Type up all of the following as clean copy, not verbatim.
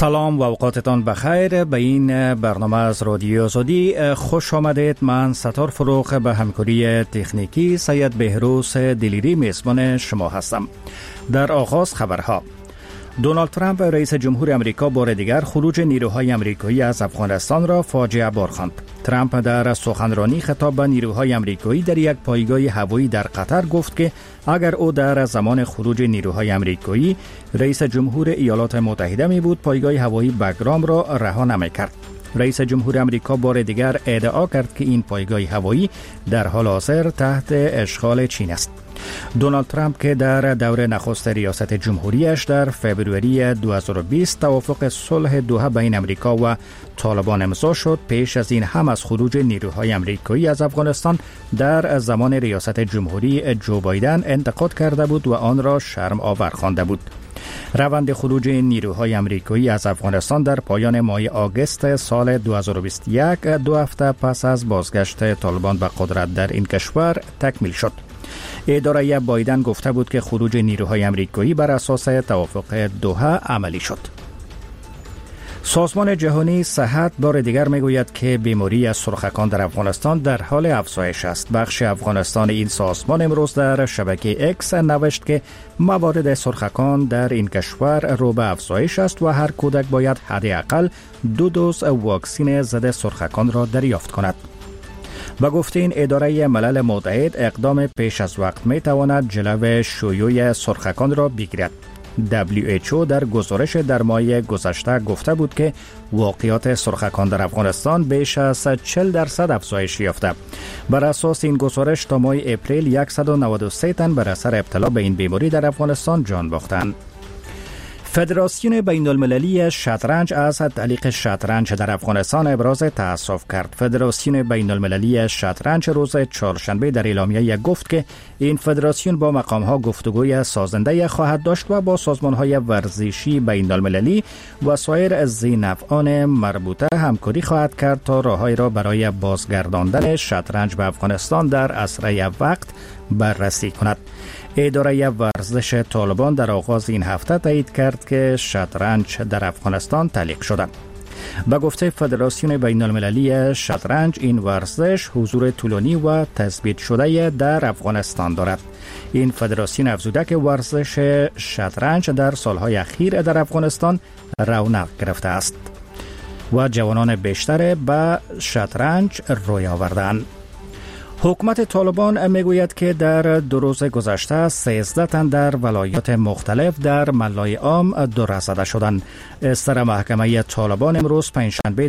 سلام و اوقاتتان بخیر. به این برنامه از رادیو آزادی خوش آمدید. من ستار فروغ به همکاری تکنیکی سید بهروز دلیری میزبان شما هستم. در آغاز خبرها: دونالد ترامپ رئیس جمهور امریکا بار دیگر خروج نیروهای امریکایی از افغانستان را فاجعه بار خواند. ترامپ در سخنرانی خطاب به نیروهای امریکایی در یک پایگاه هوایی در قطر گفت که اگر او در زمان خروج نیروهای امریکایی رئیس جمهور ایالات متحده می بود، پایگاه هوایی بگرام را رها نمی کرد. رئیس جمهور امریکا بار دیگر ادعا کرد که این پایگاه هوایی در حال حاضر تحت اشغال چین است. دونالد ترامپ که در دور نخست ریاست جمهوریش در فوریه 2020 توافق صلح دوحه بین امریکا و طالبان امضا شد، پیش از این هم از خروج نیروهای امریکایی از افغانستان در زمان ریاست جمهوری جو بایدن انتقاد کرده بود و آن را شرم آور خوانده بود. روند خروج نیروهای امریکایی از افغانستان در پایان ماه آگوست سال 2021 دو هفته پس از بازگشت طالبان به قدرت در این کشور تکمیل شد. اداره بایدن گفته بود که خروج نیروهای امریکایی بر اساس توافق دوحه عملی شد. سازمان جهانی صحت بار دیگر میگوید که بیماری از سرخکان در افغانستان در حال افزایش است. بخش افغانستان این سازمان امروز در شبکه اکس نوشت که موارد سرخکان در این کشور رو به افزایش است و هر کودک باید حداقل 2 دوز واکسن ضد سرخکان را دریافت کند. با گفته این اداره ملل متحد، اقدام پیش از وقت می تواند جلو شیوع سرخکان را بگیرد. WHO در گزارش در ماه گذشته گفته بود که واقعات سرخکان در افغانستان بیش از 40% افزایش یافته. بر اساس این گزارش تا ماه اپریل 193 تن بر اثر ابتلا به این بیماری در افغانستان جان باختند. فدراسیون بین المللی شطرنج از تعلیق شطرنج در افغانستان ابراز تأسف کرد. فدراسیون بین المللی شطرنج روز چهارشنبه در اعلامیه گفت که این فدراسیون با مقام‌ها گفتگوی سازنده خواهد داشت و با سازمان‌های ورزشی بین المللی و سایر ذی‌نفعان مربوطه همکاری خواهد کرد تا راه‌هایی را برای بازگرداندن شطرنج به افغانستان در اسرع وقت بررسی کند. اداره ورزش طالبان در آغاز این هفته تایید کرد که شطرنج در افغانستان تعلیق شده. به گفته فدراسیون بین المللی شطرنج، این ورزش حضور طولانی و تثبیت شده در افغانستان دارد. این فدراسیون افزوده که ورزش شطرنج در سالهای اخیر در افغانستان رونق گرفته است و جوانان بیشتر به شطرنج روی آوردند. حکومت طالبان میگوید که در 2 روز گذشته 13 تن در ولایات مختلف در ملای عام دور زده شدند. استر محکمه طالبان امروز پنجشنبه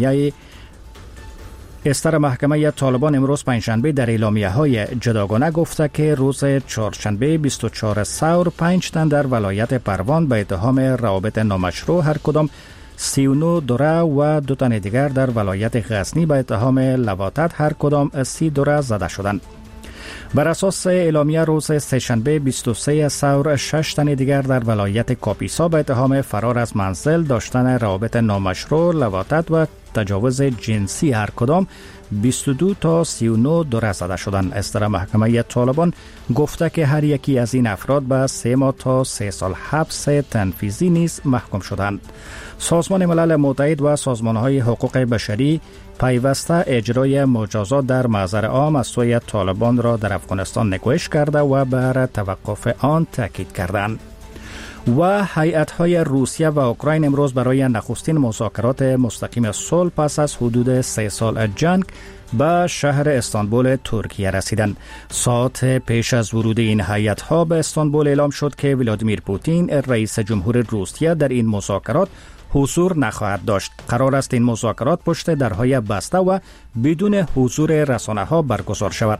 در اعلامیه های جداگانه گفته که روز چهارشنبه 24 ثور 5 تن در ولایت پروان به اتهام روابط نامشروع هر کدام 39 دوره و 2 تن دیگر در ولایت غزنی به اتهام لواطت هر کدام 30 دوره زده شدند. بر اساس اعلامیه روز سه‌شنبه 23 ثور 6 تن دیگر در ولایت کاپیسا به اتهام فرار از منزل، داشتن روابط نامشروع، لواطت و تجاوز جنسی هر کدام 22 تا 39 دوره زده شدند. استر محکمه طالبان گفته که هر یکی از این افراد به 3 ماه تا 3 سال حبس تنفیذی نیز محکوم شدند. سازمان ملل متحد و سازمان‌های حقوق بشری پیوسته اجرای مجازات در محضر عام از سوی طالبان را در افغانستان نکوهش کرده و بر توقف آن تاکید کردند. و هیئت‌های روسیه و اوکراین امروز برای نخستین مذاکرات مستقیم صلح پس از حدود 3 سال جنگ به شهر استانبول ترکیه رسیدند. ساعت پیش از ورود این هیئت‌ها به استانبول اعلام شد که ولادیمیر پوتین رئیس جمهور روسیه در این مذاکرات حضور نخواهد داشت. قرار است این مذاکرات پشت درهای بسته و بدون حضور رسانه‌ها برگزار شود.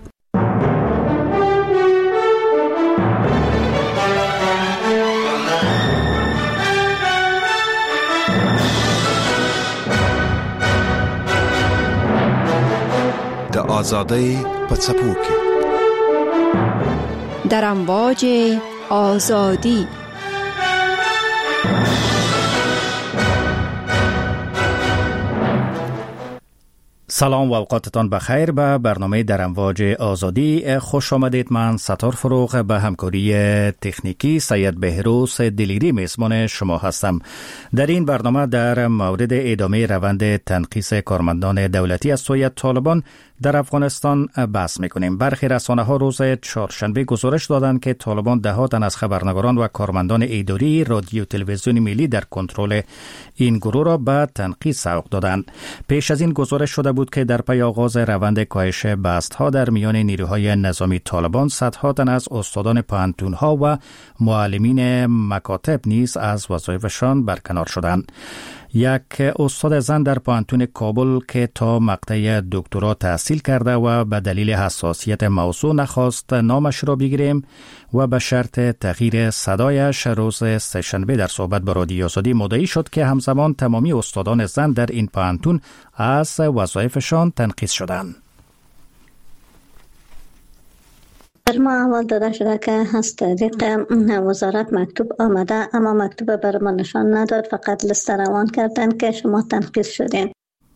د آزادۍ په څپو کې در امواج آزادی. سلام و اوقاتتان بخیر. به برنامه در امواج آزادی خوش آمدید. من ستار فروغ به همکاری تکنیکی سید بهروز دلیری میزبان شما هستم. در این برنامه در مورد ادامه روند تنقیص کارمندان دولتی از سوی طالبان در افغانستان بحث میکنیم. برخی رسانه‌ها روز چهارشنبه گزارش دادند که طالبان ده‌ها تن از خبرنگاران و کارمندان اداری رادیو تلویزیون ملی در کنترل این گروه را به تنقیص سوق دادند. پیش از این گزارش شده بود که در پی آغاز روند کاهش بست‌ها در میان نیروهای نظامی طالبان صدها تن از استادان پوهنتون‌ها و معلمین مکاتب نیز از وظایفشان برکنار شدند. یک استاد زن در پوهنتون کابل که تا مقطع دکترا تحصیل کرده و به دلیل حساسیت موضوع نخواست نامش را بگیریم و به شرط تغییر صدایش روز سه‌شنبه در صحبت با رادیو آزادی مدعی شد که همزمان تمامی استادان زن در این پوهنتون از وظایفشان تنقیص شدند. در ما اول داده شده که از طریق وزارت مکتوب آمده، اما مکتوب بر ما نشان نداد، فقط لست روان کردن که شما تنقیص شدین.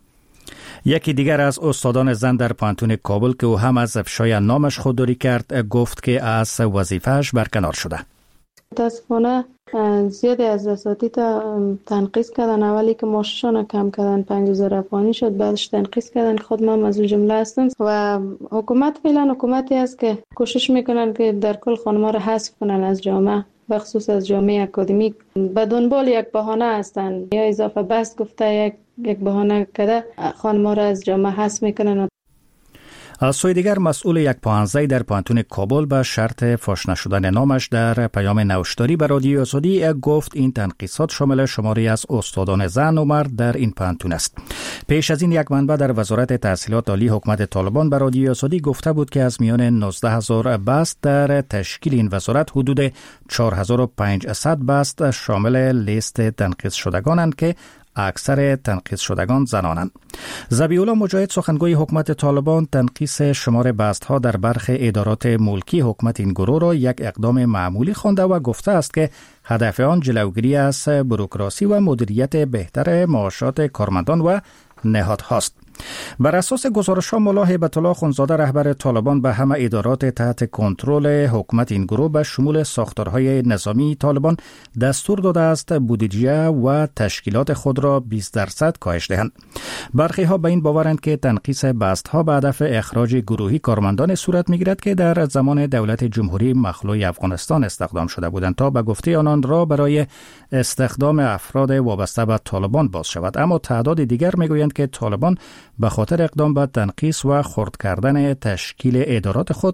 یکی دیگر از استادان زن در پوهنتون کابل که او هم از افشای نامش خودداری کرد گفت که از وظیفه‌اش برکنار شده. متاسفانه زیادی از اساتید تنقیص کردن. اولی که معاششان کم کردن 5000 افغانی شد، بعدش تنقیص کردن که خود ما از اون جمله هستم و حکومت فعلا حکومتی است که کوشش میکنن که در کل خانم‌ها را حذف کنن از جامعه، به خصوص از جامعه اکادمیک. به دنبال یک بهانه هستند، یا اضافه بس گفته یک بهانه کده خانم‌ها را از جامعه حذف میکنن. از سوی دیگر مسئول یک پوهنځی در پوهنتون کابل به شرط فاش نشدن نامش در پیام نوشتاری به رادیو آزادی گفت این تنقیصات شامل شماری از استادان زن و مرد در این پوهنتون است. پیش از این یک منبع در وزارت تحصیلات عالی حکومت طالبان به رادیو آزادی گفته بود که از میان 19000 بست در تشکیل این وزارت حدود 4500 بست شامل لیست تنقیص شدگانند که اکثر تنقیص شدگان زنانند. ذبیح‌الله مجاهد سخنگوی حکومت طالبان تنقیص شمار بست‌ها در برخی ادارات ملکی حکومت این گروه را یک اقدام معمولی خوانده و گفته است که هدف آن جلوگیری از بوروکراسی و مدیریت بهتر معاشات کارمندان و نهادهاست. بر اساس گزارش‌ها ملا هیبت الله خونزاده رهبر طالبان به همه ادارات تحت کنترل حکومت این گروه به شمول ساختارهای نظامی طالبان دستور داده است بودجه و تشکیلات خود را 20% کاهش دهند. برخی ها به این باورند که تنقیص بست‌ها به هدف اخراج گروهی کارمندان صورت می‌گیرد که در زمان دولت جمهوری مخلوع افغانستان استخدام شده بودند تا به گفته آنان را برای استخدام افراد وابسته به طالبان باز شود. اما تعداد دیگر می‌گویند که طالبان به خاطر اقدام به تنقیص و خرد کردن تشکیل ادارات خود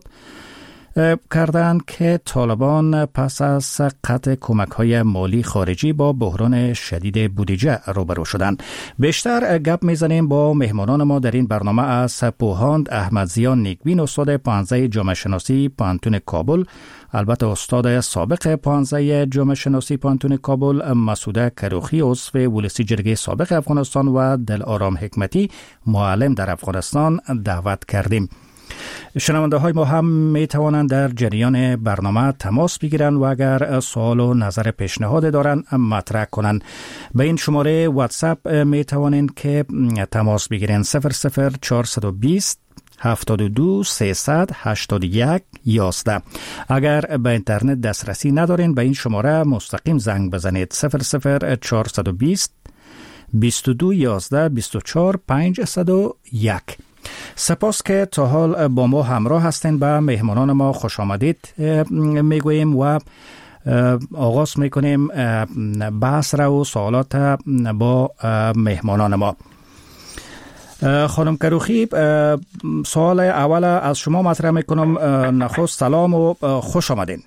کردند که طالبان پس از قطع کمک‌های مالی خارجی با بحران شدید بودجه روبرو شدند. بیشتر گپ میزنیم با مهمانان ما در این برنامه از پوهاند احمدزیان نیکبین استاد پوهنځی جامعه شناسی پوهنتون کابل، البته استاد سابق پوهنځی جامعه شناسی پوهنتون کابل مسعوده کروخی عضو ولسی جرگه سابق افغانستان و دلارام حکمتی معلم در افغانستان دعوت کردیم. شنونده های ما هم می توانند در جریان برنامه تماس بگیرند و اگر سوال و نظر پیشنهاد دارند مطرح کنند. به این شماره واتساپ می توانند که تماس بگیرند 00420 72 381 11. اگر به اینترنت دسترسی ندارین به این شماره مستقیم زنگ بزنید 00420 22 11 24 501. سپاس که تا حال با ما همراه هستین. به مهمانان ما خوش آمدید میگوییم و آغاز میکنیم بحث را و سوالات با مهمانان ما. خانم کروخی، سوال اول از شما مطرح میکنم. نخست سلام و خوش آمدین.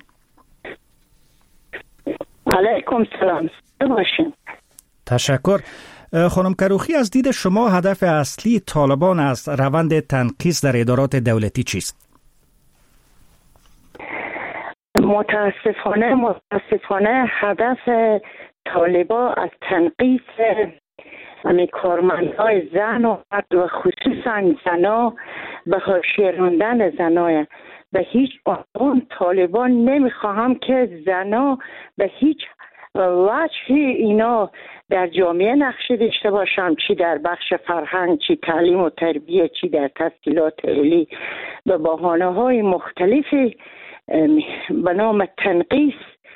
علیکم سلام. باشین. تشکر. خانم کروخی، از دید شما هدف اصلی طالبان از روند تنقیص در ادارات دولتی چیست؟ متاسفانه هدف طالبان از تنقیص کارمندای زن و مرد و خصوصا زنا به حاشیه راندن زنای. به هیچ عنوان طالبان نمیخواهم که زنا به هیچ وجه اینا در جامعه نقش داشته باشم، چی در بخش فرهنگ، چی تعلیم و تربیه، چی در تحصیلات عالی، به بهانه‌های مختلفی به نام تنقیص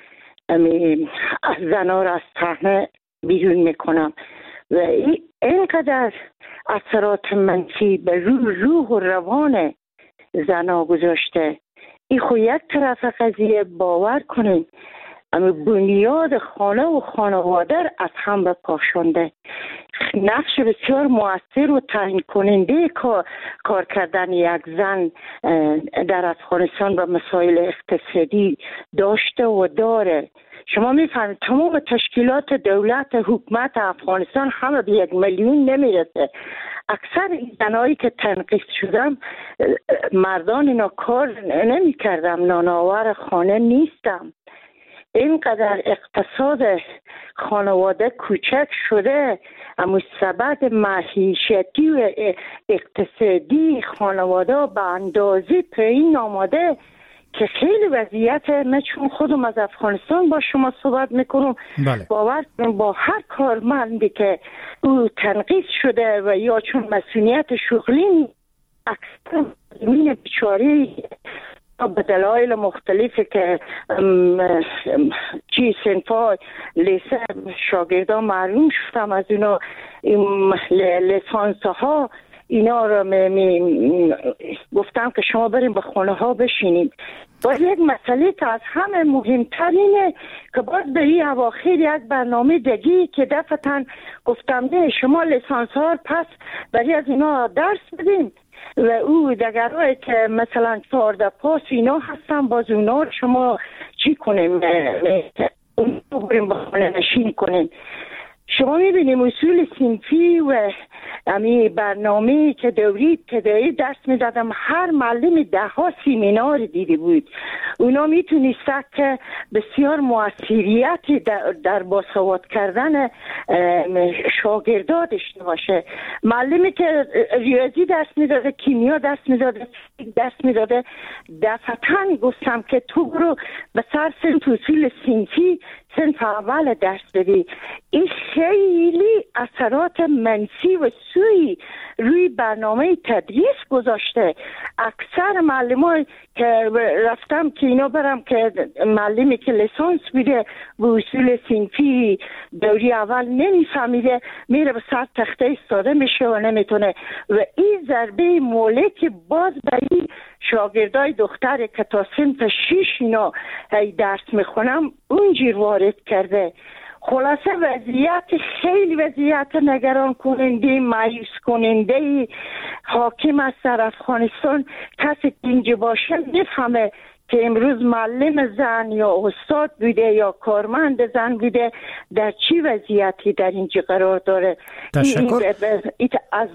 از زنها را از صحنه بیرون میکنم و اینقدر اثرات منفی به روح و روان زنها گذاشته. این خو یک طرف قضیه، باور کنین اما بنیاد خانه و خانواده از هم بپاشونده. نقش بسیار مؤثر و تعیین کننده کار کردن یک زن در افغانستان و مسائل اقتصادی داشته و داره. شما میفهمید تمام تشکیلات دولت حکومت افغانستان همه به 1 میلیون نمیرسه. اکثر این زنایی که تنقیص شدم مردان اینا کار نمی کردم، نانآور خانه نیستم. اینقدر اقتصاد خانواده کوچک شده، اما سبد معیشتی و اقتصادی خانواده به اندازه پایین آمده که خیلی وضعیت، من چون خودم از افغانستان با شما صحبت میکنم، باور کنم با هر کارمندی که او تنقیص شده و یا چون مسئولیت شغلی اکثر زمین بیچاری به دلایل مختلفی که صنفای لیسه شاگردان محروم شدم از اونا، لیسانس ها اینا را گفتم که شما بریم به خانه ها بشینیم. باید یک مسئله که از همه مهمترینه که باید به این اواخر یک برنامه دگی که دفعتاً گفتم ده شما لیسانس ها پس برای از اینا درس بدیم و او دگرهایی که مثلا 14 پاس اینا هستن باز اونا شما چی کنیم؟ اون رو بریم به خانه نشین کنیم. شما میبینیم اصول صنفی و امی برنامه که دوری ابتدایی درس میدادم، هر معلم 10 سیمینار دیده بود. اونا میتونسته که بسیار مؤثریتی در باسواد کردن شاگردان داشته باشه. معلمی که ریاضی درس میداده، کیمیا درس میداده دفعتاً گفتم که تو برو به سر صنف اصول صنفی صنف اول درس بدی. این خیلی اثرات منفی و سوی روی برنامه تدریس گذاشته. اکثر معلمای که رفتم که اینا برم که معلمی که لیسانس بوده و اصول صنفی دوری اول نمیفهمیده، میره به سر تخته ایستاده میشه و نمیتونه و این ضربه مولک باز به این شاگردای دختر که تا صنف 6 اینا درس میخونم اونجور وارد کرده. خلاصه وضعیت خیلی وضعیت نگران کننده، مایوس کننده حاکم است در افغانستان. کسی که اینجا باشه میفهمه که امروز معلم زن یا استاد بوده یا کارمند زن بوده در چی وضعیتی در اینجا قرار داره. از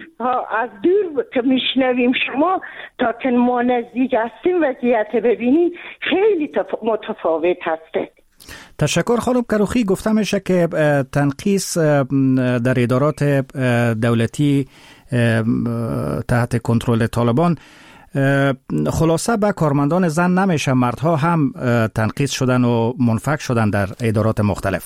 دور که میشنویم شما تا که ما نزدیک هستیم وضعیت ببینیم خیلی متفاوت هسته. تشکر خانم کروخی. گفته میشه که تنقیص در ادارات دولتی تحت کنترل طالبان خلاصه به کارمندان زن نمیشه، مردها هم تنقیص شدن و منفک شدن در ادارات مختلف.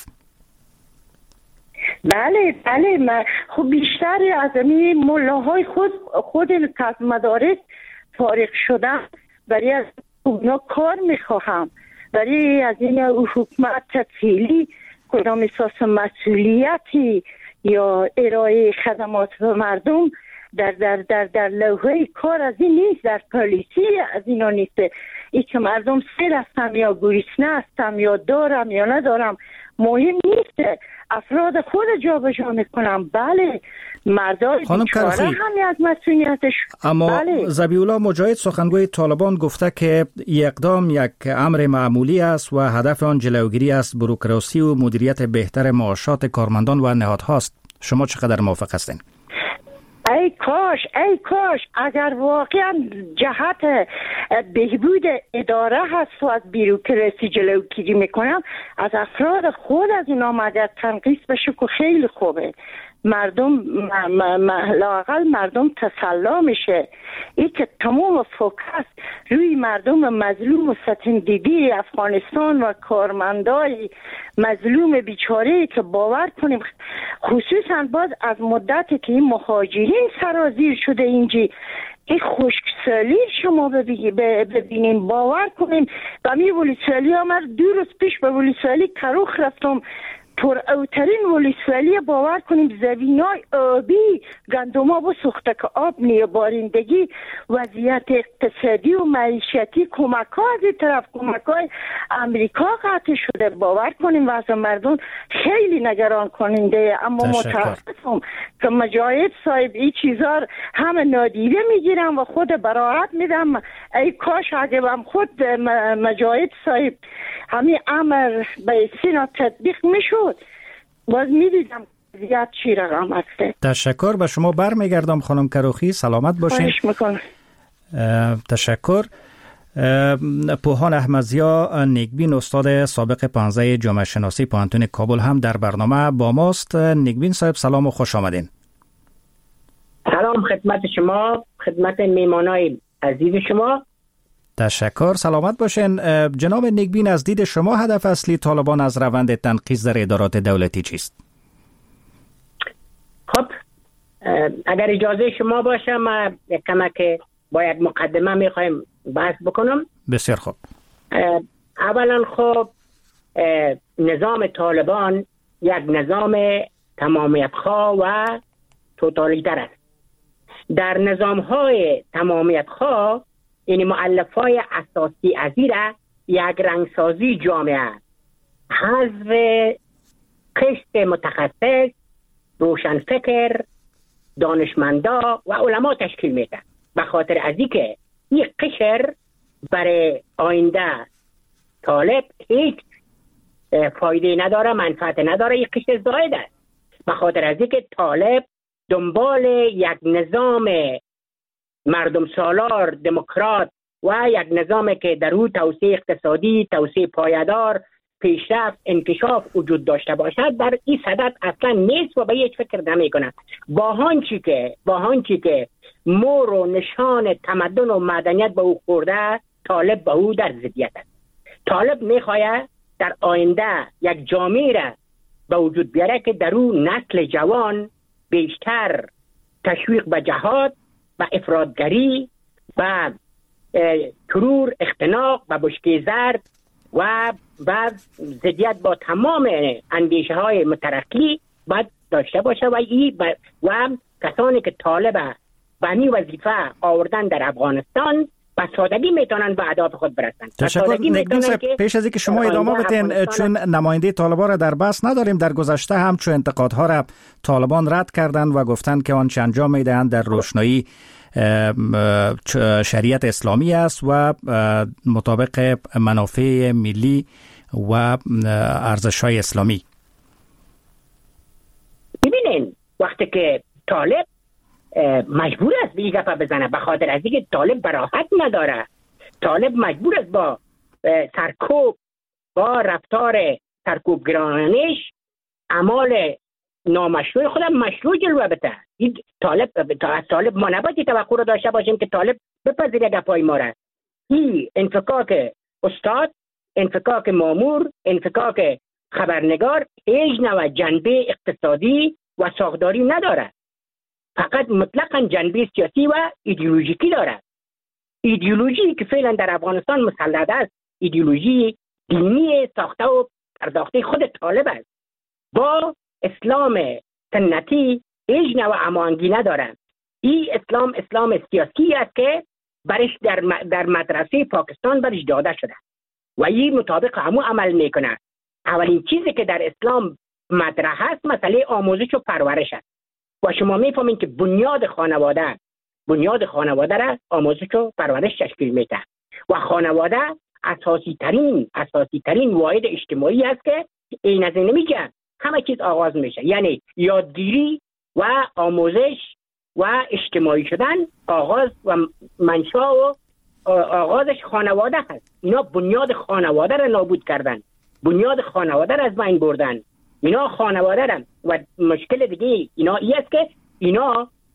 بله خب بیشتر از این ملاهای خود از مدارس فارغ شدن، برای از اونا کار میخواهم، برای از این حکومت تفصیلی کدام احساس مسئولیتی یا ارائه خدمات به مردم در لوحه کار از این نیست، در پالیسی از اینا نیست. ای که مردم سیر هستم یا گریسنه هستم یا دارم یا ندارم مهم نیست، افراد خود جا به جا میکنم. بله مردای بیچاره همی از مسئولیتش. اما ذبیح الله مجاهد سخنگوی طالبان گفته که اقدام یک امر معمولی است و هدف آن جلوگیری از بوروکراسی و مدیریت بهتر معاشات کارمندان و نهادهاست. شما چقدر موافق هستین؟ ای کاش اگر واقعا جهت بهبود اداره هست و از بوروکراسی جلوگیری میکنم، از افراد خود از اینا مگر تنقیص بشه که خیلی خوبه. مردم لااقل مردم تسلا میشه. این که تمام فوکس روی مردم مظلوم و ستمدیدی افغانستان و کارمندای مظلوم بیچاره که باور کنیم خصوصا باز از مدتی که این مهاجرین سرازیر شده اینجی این خشکسالی شما ببینین باور کنین و می ولسوالی آمد 2 روز پیش به ولسوالی کروخ رفتم پر اوترین ولسوالی باور کنیم زمینای آبی گندما بسوخته که آب نیه بارندگی وضعیت اقتصادی و معیشتی کمک ها از این طرف کمک های امریکا قطع شده باور کنیم وضع مردم خیلی نگران کننده اما متاسفم که مجاهد صاحب این چیزا همه نادیده میگیرم و خود براحت میدم ای کاش اگه هم خود مجاهد صاحب همین امر به سینا تطبیق میشد باز میدیدم زیاد چی رقم هسته. تشکر به شما برمیگردم خانم کروخی سلامت باشین. خواهش میکنم. تشکر. پوهان احمدزیا نیکبین استاد سابق 15 جامعه شناسی پوهنتون کابل هم در برنامه با ماست. نیکبین صاحب سلام و خوش آمدین. سلام خدمت شما، خدمت میمانای عزیز شما. تشکر سلامت باشین. جناب نیکبین از دید شما هدف اصلی طالبان از روند تنقیص در ادارات دولتی چیست؟ خب اگر اجازه شما باشه ما یک کمک باید مقدمه میخوایم بحث بکنم. بسیار خوب. اولا خب نظام طالبان یک نظام تمامیت‌خواه و توتالیتر است. در نظام‌های تمامیت‌خواه این مؤلفه‌های اساسی ازیره یک رنگسازی جامعه حذف قشر متخصص روشنفکر دانشمندا و علما تشکیل میده به خاطر از اینکه این قشر برای آینده طالب هیچ فایده نداره منفعت نداره این قشر زائد است به خاطر از اینکه طالب دنبال یک نظام مردم سالار دموکرات و یک نظامی که در او توسعه اقتصادی توسعه پایدار پیشرفت انکشاف وجود داشته باشد در این صدد اصلا نیست و به هیچ فکر نمی کند با هانچی که مور و نشان تمدن و مدنیت به او خورده طالب به او در ضدیت است. طالب میخواهد در آینده یک جامعه را به وجود بیاره که در او نسل جوان بیشتر تشویق به جهاد و افراطگری و ترور اختناق و بشکه زرد و ضدیت با تمام اندیشه های مترقی باید داشته باشه و کسانی که طالب بنی وظیفه آوردن در افغانستان به سادگی میتونن به اهداف خود برسن. تشکر. پیش از اینکه شما ادامه بدین چون نماینده طالبان را در بحث نداریم در گذشته هم چون انتقادها را طالبان رد کردند و گفتند که آنچه انجام میدهند در روشنایی شریعت اسلامی است و مطابق منافع ملی و ارزش‌های اسلامی. ببینین وقتی که طالب مجبور است به این گپا بزنه به خاطر از اینکه طالب براحت نداره طالب مجبور است با سرکوب با رفتار سرکوبگرانش اعمال نامشروع خودم مشروع جلوه بده. طالب ما نباید توقع رو داشته باشیم که طالب بپذیره گپای ما را. این انفکاک استاد انفکاک مامور انفکاک خبرنگار هیچ نوع جنبه اقتصادی و ساختاری نداره فقط مطلقاً جنبه سیاسی و ایدئولوژیکی داره. ایدئولوژی که فعلا در افغانستان مسلط است ایدئولوژی دینی ساخته و پرداخته خود طالب است. با اسلام سنتی هیچ نوع هماهنگی نداره. این اسلام سیاسی است که برش در مدرسه پاکستان برش داده شده و این مطابق همون عمل میکنه. اولین چیزی که در اسلام مطرح است مسئله آموزش و پرورش است و شما میفهمین که بنیاد خانواده را آموزش و پرورش تشکیل میده و خانواده اساسی ترین واحد اجتماعی است که این از این نمیگه همه چیز آغاز میشه یعنی یادگیری و آموزش و اجتماعی شدن آغاز و منشا و آغازش خانواده هست. اینا بنیاد خانواده را نابود کردن بنیاد خانواده را از بین بردن. اینا خانواده را و مشکل دیگه اینا است که اینا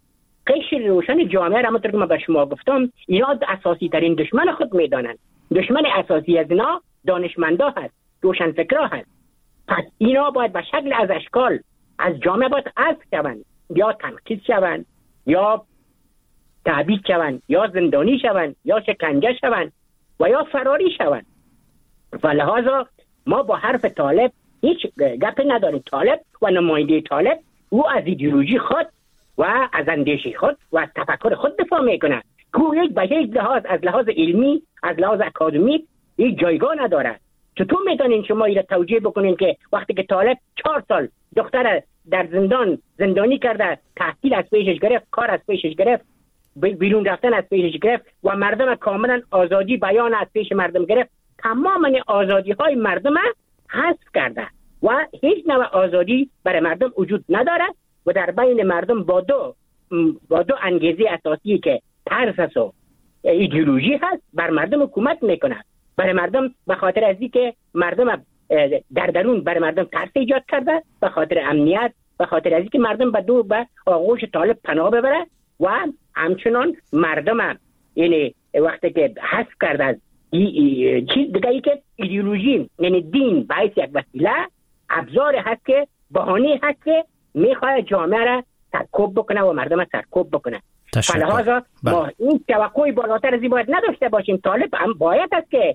قشر روشن جامعه را همونطور که من به شما گفتم اینا اساسی ترین دشمن خود میدانند. دشمن اساسی از اینا دانشمندا هست، روشنفکرا هست. پس اینا باید به شکل از اشکال از جامعه باید حذف شوند، یا تنقیض شوند، یا تعبید شوند، یا زندانی شوند، یا شکنجه شوند و یا فراری شوند. و لحاظا ما با حرف طالب هیچ گپی نداریم. طالب و نماینده طالب او از ایدئولوژی خود و از اندیشه خود و از تفکر خود دفاع میکنه که یک به یک لحاظ از لحاظ علمی از لحاظ اکادمیک یک جایگاه نداره. چطور میتونین شما ایره توجیه بکنین که وقتی که طالب 4 سال دختر در زندانی کرده، تحصیل از پیشش گرفت، کار از پیشش گرفت، بیرون رفتن از پیشش گرفت و مردم کاملا آزادی بیان از پیش مردم گرفت، تمام آزادی های مردم حذف کرده و هیچ نوع آزادی برای مردم وجود نداره و در بین مردم با دو انگیزه اساسی که ترس و ایدئولوژی هست بر مردم حکومت میکنه. برای مردم به خاطر از اینکه مردم در درون برای مردم ترس ایجاد کرده، به خاطر امنیت، به خاطر از اینکه مردم به آغوش طالب پناه ببره و همچنان مردم یعنی وقتی که حذف کرده از چیز دیگه ای که ایدئولوژی یعنی دین باعث یک وسیله ابزار هست که بهانه هست که میخواد جامعه را سرکوب بکنه و مردم را سرکوب بکنه. فلحاظا ما این توقعی بالاتر از این باید نداشته باشیم. طالب هم باید است که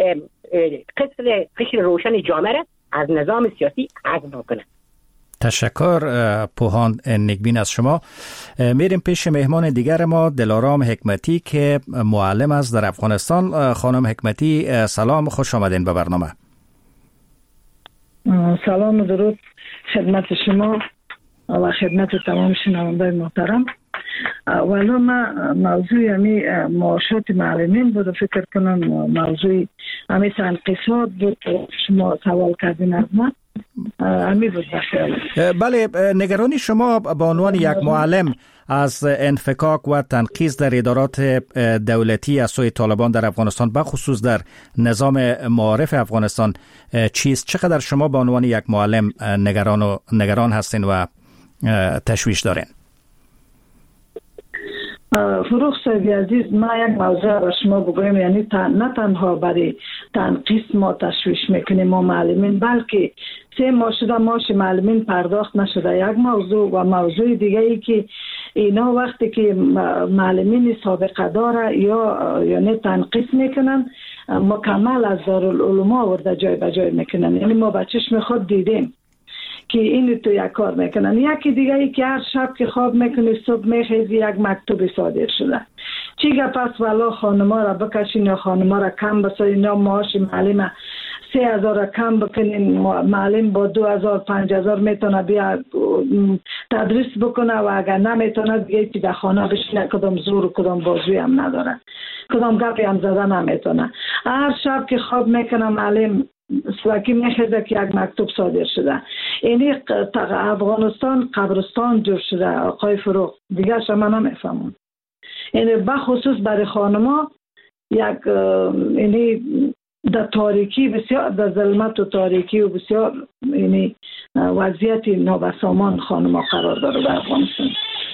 قشر روشن جامعه را از نظام سیاسی حذف بکنه. تشکر پوهان نیکبین از شما. میریم پیش مهمان دیگر ما دلارام حکمتی که معلم است در افغانستان. خانم حکمتی سلام، خوش آمدین به برنامه. سلام و درود خدمت شما و خدمت تمام شنوندگان محترم. اولا من موضوع معاشات معلمین بود، فکر کنم موضوع تنقیصات بود شما سوال کردین از من. بله، نگرانی شما به عنوان یک معلم از انفکاک و تنقیص در ادارات دولتی از سوی طالبان در افغانستان به خصوص در نظام معارف افغانستان چیست؟ چقدر شما به عنوان یک معلم نگران هستین و تشویش دارین؟ فروغ صاحب عزیز، ما یک موضوع را شما بگویم، یعنی نه تنها برای تنقیص ما تشویش میکنیم ما معلمین، بلکه 3 ماه شده معاش معلمین پرداخت نشده. یک موضوع و موضوع دیگه ای که اینا وقتی که معلمین سابقه داره یا یعنی تنقیص میکنن مکمل از دارالعلوم آورده جای به جای میکنن. یعنی ما به چشم خود دیدیم که این تو یک کار میکنن. یکی دیگه ای که هر شب که خواب میکنی صبح میخیزی یک مکتوب صادر شده، چی گپ است والا خانما را بکشین یا خانما را کم بسازین یا معاش معلم 3000 را کم بکنین، معلم با 2000 5000 میتونه بیا تدریس بکنه و اگر نمیتونه دیگه چی در خانه بشینه، کدام زور و کدام بازوی هم نداره، کدام گپی هم زده نمیتونه. هر شب که خواب میکنه معلم سواکی میخیزه که یک مکتوب صادر شده. اینی افغانستان قبرستان جور شده آقای فروغ، دیگه شما نمیفهمون. اینی بخصوص برای خانما یک اینی در تاریکی بسیار، در ظلمت و تاریکی و بسیار اینی وضعیت نابسامان خانما قرار داره در افغانستان.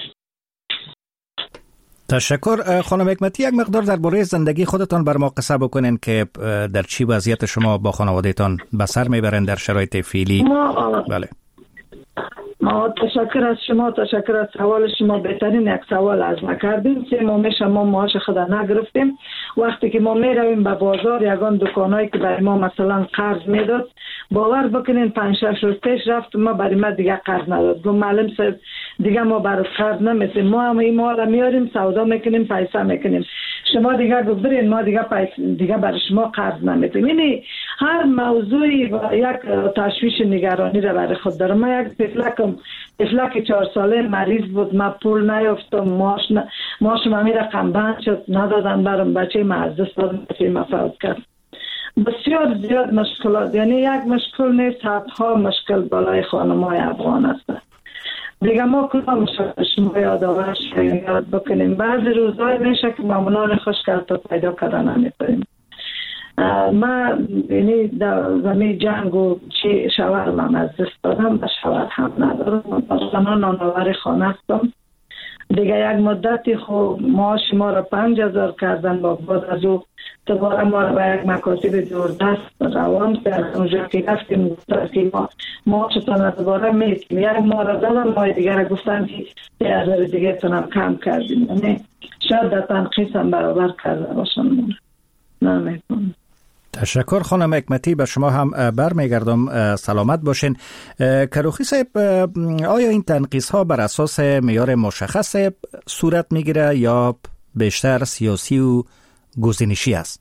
تشکر. خانم حکمتی، یک مقدار درباره زندگی خودتان بر ما قصه بکنین که در چی وضعیت شما با خانوادهتان به سر میبرین در شرایط فعلی؟ بله. تشکر از شما، تشکر از سوال شما. بهترین یک سوال از ما کردیم. 3 ماه میشه ما معاش خود نگرفتیم. وقتی که ما میرویم به بازار یگان دکانایی که برای ما مثلا قرض میداد، باور بکنین 5-6 روز پیش رفت ما برای ما دیگه قرض نداد. گفت معلم صاحب دیگه ما برای قرض نمیتیم، ما هم این مال میاریم سودا میکنیم پیسه میکنیم، شما دیگه برین ما دیگه برای شما قرض نمیتیم. یعنی هر موضوعی و یک تشویش نگرانی را برای خود دارم. ما یک طفلک 4 ساله مریض بود، ما پول نیافتم، ماش مامی رقم بند شد، ندادن برام، بچه ما از دست دادم، بچه ما فوت کرد. بسیار زیاد مشکلات، یعنی یک مشکل نیست، صدها مشکل بالای خانم‌های افغان هست. دیگه ما کدام شما یاد بکنیم. بعضی روزهای میشه که مامونان خوشگل تا پیدا کردن نمیتونیم. ما یعنی در زمین جنگ و چی شوهر من از دست دادم و شوهر هم ندارم. من نانآور خانه هستم دیگه یک مدتی خوب معاش ما را 5000 کردن، با بعد از او دوباره ما را به یک مکاتب دوردست روان کردن. اونجا که رفتیم که معاشتان دوباره میتیم، یک ما را دادن، ماه دیگر را گفتن که 3000 دیگه تونم کم کردیم. یعنی شاید در تنقیص هم برابر کرده باشن. نمیکنم. تشکر خانم حکمتی، به شما هم برمیگردم. سلامت باشین. کروخی صاحب، آیا این تنقیص ها بر اساس معیار مشخص صورت میگیره یا بیشتر سیاسی و گزینشی است؟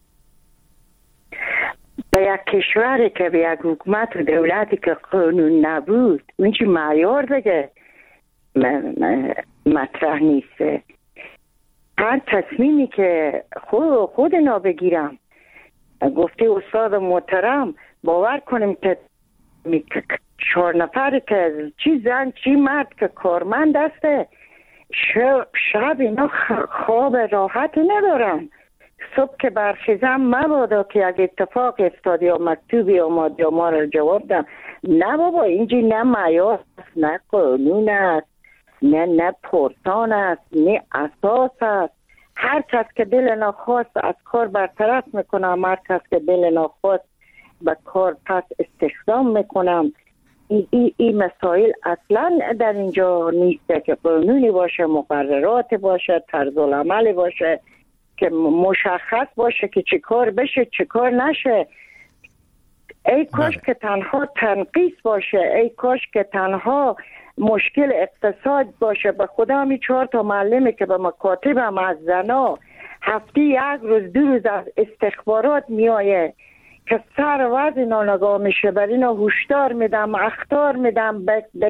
به یک کشوری که به یک حکومت و دولتی که قانون نبود، این چی معیار دیگه مطرح نیست. هر تصمیمی که خود اینا بگیرم، گفته استاد محترم، باور کنیم که 4 نفر که چی زن چی مرد که کارمند است، شب اینا خواب راحتی ندارن. صبح که برخیزم مبادا که یک اتفاق افتاد یا مکتوبی آمد یا ما را جواب دم. نه بابا، اینجا نه معیار است، نه قانون است، نه پرسان است، نه اساس است. هر کس که دل ناخواست از کار برطرف میکنم، هر کس که دل ناخواست به کار پس استخدام میکنم. این مسائل اصلا در اینجا نیست که قانونی باشه، مقررات باشه، طرز العمل باشه که مشخص باشه که چه کار بشه چه کار نشه. ای کاش که تنها تنقیص باشه، ای کاش که تنها مشکل اقتصاد باشه. به خدا می 4 تا معلمی که به مکاتب هم از زنا هفته 1 روز 2 روز از استخبارات میایه که سر وضع اینا نگاه میشه، بر اینا هشدار میدم، اخطار میدم،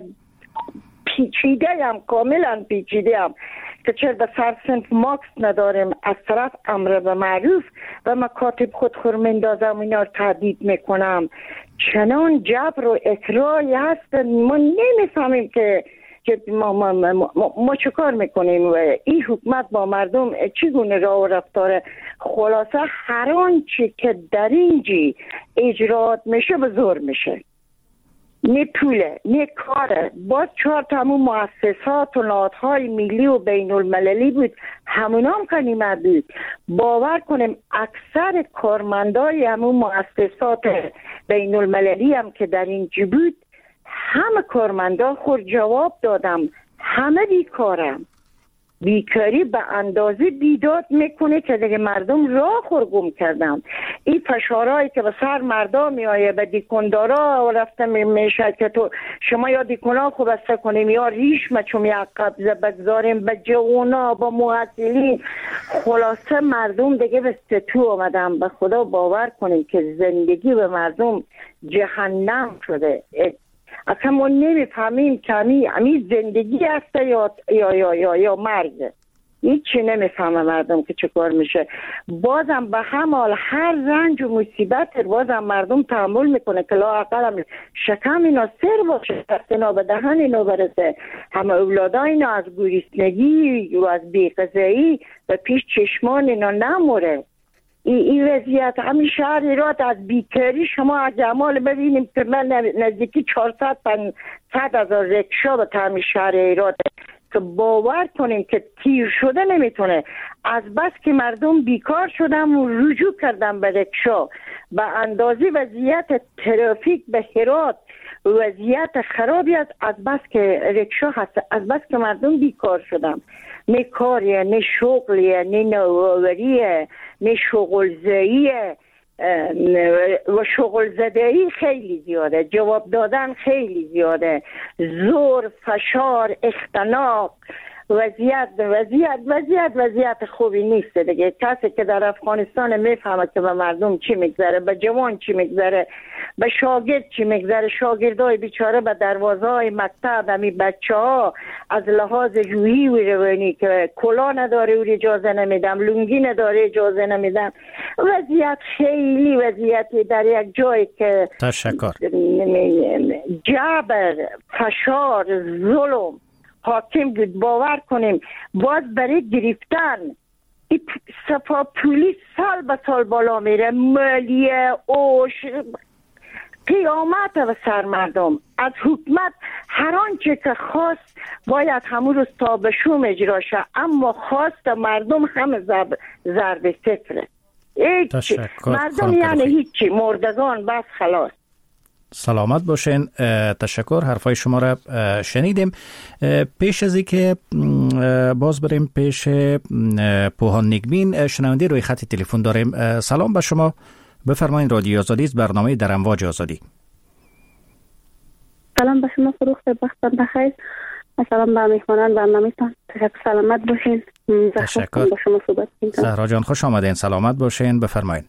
پیچیده هم، کاملا پیچیده هم که چرا به سر صنف ماکس نداریم. از طرف امر به معروف و مکاتب خود خورمندازم، اینا رو تهدید میکنم. چنان جبر و اکراهی هست، ما نمیفهمیم که ما چه کار میکنیم و این حکومت با مردم چگونه راه و رفتاره. خلاصه هر آنچه که در اینجی اجرات میشه به زور میشه، نه پوله نه کاره. باز 4 تا همون مؤسسات و نهادهای ملی و بین المللی بود، همون هم غنیمت بود. باور کنیم اکثر کارمندای همون مؤسسات بین المللی هم که در اینجا بود، همه کارمندا خود جواب دادم، همه بیکارم. بیکاری به اندازه بیداد میکنه که دیگه مردم راه خورگم کردم. این فشارهایی که به سر مردم میایه، به دیکندارا رفته میشه که تو شما یا دیکونا خوب بسته کنیم یا ریش مچوم یا قبضه بگذاریم به جوانا با محصلین. خلاصه مردم دیگه به ستو آمدم. به خدا باور کنیم که زندگی به مردم جهنم شده. اصلا ما نمیفهمیم که همی زندگی هست یا مرگ. هیچی نمیفهمه مردم که چه کار میشه. بازم به هم حال هر رنج و مصیبت بازم مردم تحمل میکنه که لااقل هم شکم اینا سر باشه، دست اینا به دهن اینا برسه، همه اولادا اینا از گریسنگی و از بیغذایی و پیش چشمان اینا نموره. این وضعیت همین شهر ایراد از بیکاری شما از جمال ببینیم که من نزدیکی 400,000 رکشا به همین شهر ایراد که باور کنیم که تیر شده نمیتونه. از بس که مردم بیکار شدم و رجوع کردم به رکشا. به اندازه وضعیت ترافیک به هرات وضعیت خرابی است، از بس که رکشا هست، از بس که مردم بیکار شدم. نه کاریه، نه شغلیه، نه نوآوریه، نه شغل زدیه و شغل زدهی خیلی زیاده، جواب دادن خیلی زیاده، زور، فشار، اختناق. وضعیت خوبی نیست دیگه. کسی که در افغانستان میفهمه که به مردم چی میگذره، به جوان چی میگذره، به شاگرد چی میگذره. شاگردای بیچاره به دروازه های مکتب همی بچه ها از لحاظ روحی و روانی که کلا نداره او اجازه نمیدم، لنگی نداره اجازه نمیدم. وضعیت خیلی وضعیتی در یک جایی که تشکر جبر، فشار، ظلم حاکم بود. باور کنیم باز برای گرفتن صفا پولیس سال به سال بالا میره، مالیه، اوش، قیامت و سر مردم از حکومت هر آنچه که خواست باید همون روز تا به شوم اجرا شه، اما خواست مردم هم زرد صفره. مردم یعنی هیچی، مردگان بس خلاص. سلامت باشین. تشکر، حرفای شما را شنیدیم. پیش از اینکه باز بریم پیش پوهان نیکبین، شنونده روی خط تلفن داریم. سلام به شما، بفرمایید. رادیو آزادی است، برنامه در امواج آزادی. سلام به شما فروخت، وقت بخیر. سلام به مهمانان برنامه‌تان. تشکر، سلامت باشین. تشکر. با شما صحبت می‌کنم. زهرا جان خوش آمدین، سلامت باشین، بفرمایید.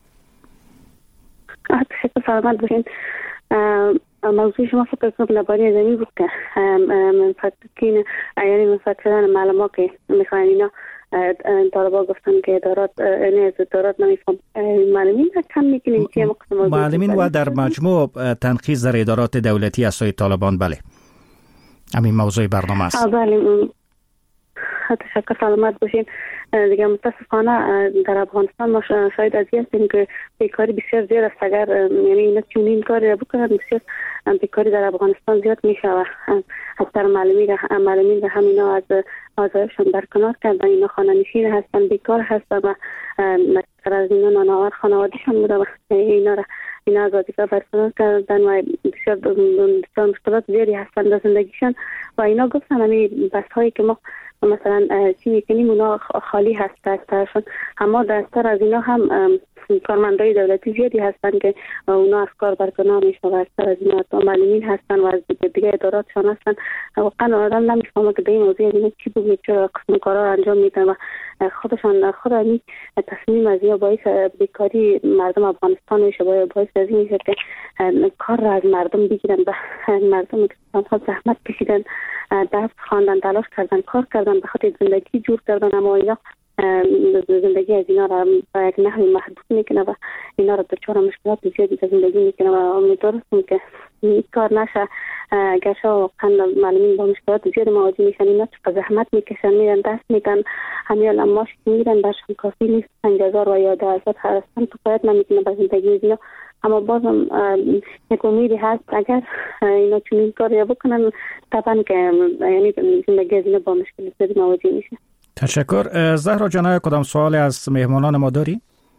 تشکر، سلامت باشین. موضوع شما فکر کنم درباره زمین بود که منفعتین یعنی منفعت شدن معلومات که میخواین اینا طالبا گفتن که ادارات یعنی از ادارات نمیفهم معلمین کم میکنیم که معلمین و در مجموع تنقیص در ادارات دولتی از سوی طالبان. بله همین موضوع برنامه است. بله تشکر، سلامت باشین. دیگه متاسفانه در افغانستان ما شاید از هستیم که بیکاری بسیار زیاد است. اگر یعنی اینا چنین کاری بکنن بسیار بیکاری در افغانستان زیاد میشه و اکثر معلمین را همینا از آزایشان برکنار کردن. اینا خانه نشین هستن، بیکار هستن و اکثر از اینا نانآور خانواده‌شان بوده و اینا از وظیفه برکنار کردن و بسیار مشکلات زیادی هستن در زندگیشان و اینا گفتن همین بس هایی که ما مثلا چی میکنیم اونا خالی هست دستشون، اما دستر از اینا هم کارمندای دولتی زیادی هستن که اونا از کار برکنار میشن و دستر از اینا معلمین هستن و از دیگه اداراتشان هستن. واقعا آدم نمیفهمه که در این موضوع اینا چی بود، چرا قسم کارا انجام میدن و خود این تصمیم از یا باعث بیکاری مردم افغانستان میشه، باعث از این میشه که کار را از مردم بگیرن و مردم که زحمت کشیدن، درس خواندن، تلاش کردن، کار کردن، به خاطر زندگی جور کردن، اما اینا زندگی از اینا را به یک نحوی محدود میکنه و اینا را دچار مشکلات زیادی در زندگی میکنه و امیدوارم که این کار نشه. گرچه واقعا معلمین با مشکلات زیادی مواجه میشن، اینا چقدر زحمت میکشن، میرن دست میدن، همین معاش میرن برشون کافی نیست، 5000 و یا 10000 هستن تو باید نمیتونه به زندگی اینا. اما بازم یک امیدی هست اگر اینا چنین کاری بکنن طبعا که یعنی زندگی از اینا با مشکل زیادی مواجه میشه. تشکر. زهرا جان کدام سوال از مهمانان ما داری؟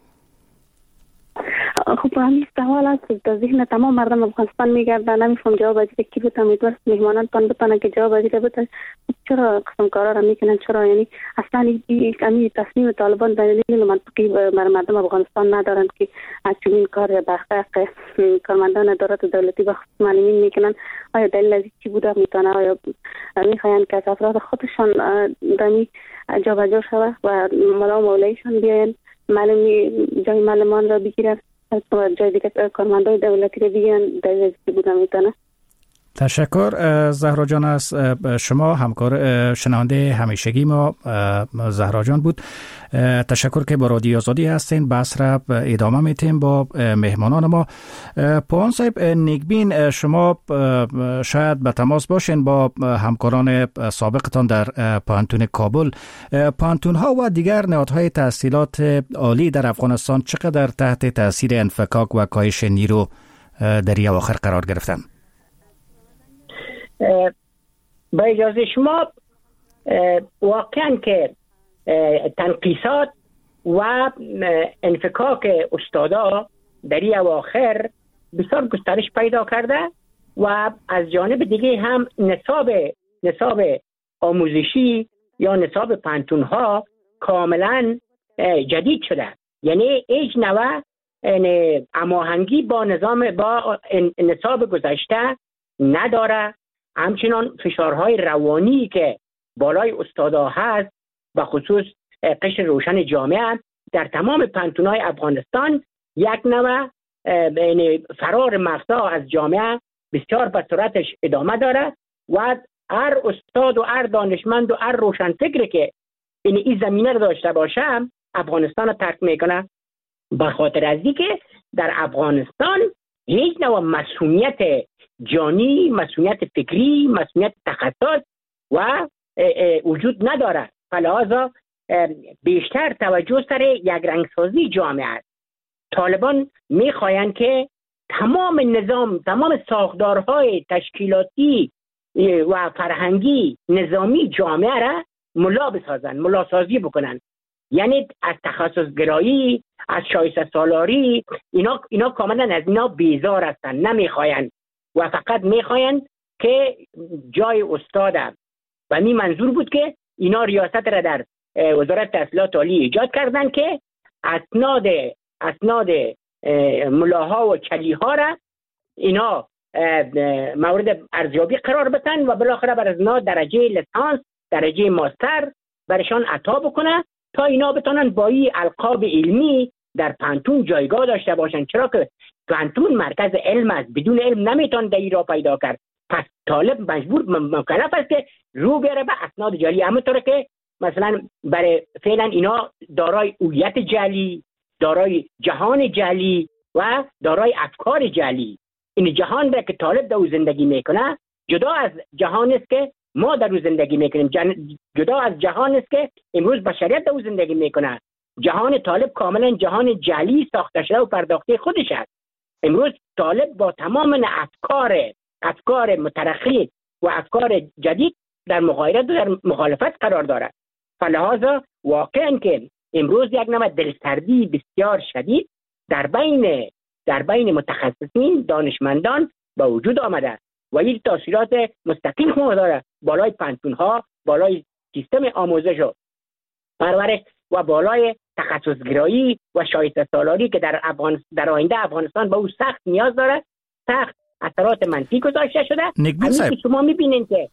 خب همین سوال است در ذهن تمام مردم افغانستان میگرده، نمیفهم جواب از کی بود. امیدوارم مهمانان تان بتونن که جواب از بده چرا قسم کارا را میکنن، چرا یعنی اصلا این تصمیم طالبان دلیل منطقی برای مردم افغانستان ندارند که چنین کار به حق کارمندان ادارات دولتی و معلمین میکنن. آیا دلیل از چی بوده میتونه؟ آیا میخواین که از افراد خودشان دمی جابجا شوه و مولایشان بیاین جای معلمان را بگیرن و جای دیگه کارمندای دولتی را بگیرن؟ دلیل از چی بوده میتونه؟ تشکر. زهرا جان از شما، همکار شنونده همیشگی ما زهرا جان بود. تشکر که با رادیو آزادی هستین. بحث را ادامه میتیم با مهمانان ما. پوهان صاحب نیکبین، شما شاید به تماس باشین با همکاران سابقتان در پوهنتون کابل. پوهنتون ها و دیگر نهادهای تحصیلات عالی در افغانستان چقدر تحت تاثیر انفکاک و کاهش نیرو در این اواخر قرار گرفتن؟ با اجازه شما واقعا که تنقیصات و انفکاک استادا در این اواخر بسیار گسترش پیدا کرده و از جانب دیگه هم نصاب آموزشی یا نصاب پانتون ها کاملا جدید شده، یعنی هیچ نوع هماهنگی با نصاب گذشته نداره. همچنان فشارهای روانی که بالای استادا هست و خصوص قشر روشن جامعه در تمام پانتون‌های افغانستان یک نوع فرار مغزا از جامعه بسیار به سرعتش ادامه داره و هر استاد و هر دانشمند و هر روشنفکری که این زمینه رو داشته باشه افغانستان رو ترک میکنه، به خاطر از اینکه در افغانستان هیچ نوع مسئولیت جانی، مسئولیت فکری، مسئولیت تخصص و وجود نداره. فلذا بیشتر توجه سر یک رنگسازی جامعه است. طالبان میخواین که تمام نظام، تمام ساختارهای تشکیلاتی و فرهنگی نظامی جامعه را ملا بسازن، ملا سازی بکنن. یعنی از تخصص گرایی، از شایسته سالاری، اینا کاملا از اینا بیزار هستن، نمیخواین و فقط میخواین که جای استاد. و می منظور بود که اینا ریاست را در وزارت تحصیلات عالی ایجاد کردن که اسناد ملاها و چلیها را اینا مورد ارزیابی قرار بدن و بالاخره بر از اینا درجه لیسانس، درجه ماستر برشان عطا بکنه تا اینا بتونن با این القاب علمی در پانتون جایگاه داشته باشن. چرا که پانتون مرکز علم است، بدون علم نمیتون در را پیدا کرد. پس طالب مکلف است که رو بیاره به اسناد جعلی، همونطوره که مثلا برای فعلا اینا دارای هویت جعلی، دارای جهان جعلی و دارای افکار جعلی. این جهان را که طالب در او زندگی میکنه جدا از جهان است که ما در او زندگی میکنیم، جدا از جهان است که امروز بشریت در او زندگی میکنه. جهان طالب کاملا جهان جعلی ساخته شده و پرداخته خودش است. امروز طالب با تمام افکار مترقی و افکار جدید در مغایرت و در مخالفت قرار دارد. فلهذا واقعا که امروز یک نوع دلسردی بسیار شدید در بین متخصصین، دانشمندان به وجود آمده و این تاثیرات مستقیم خود داره بالای پانتون‌ها، بالای سیستم آموزش و پرورش و بالای تخصصگرایی و شایسته سالاری که در آینده افغانستان به او سخت نیاز داره. سخت اثرات منفی گذاشته شده. همین که شما میبینید که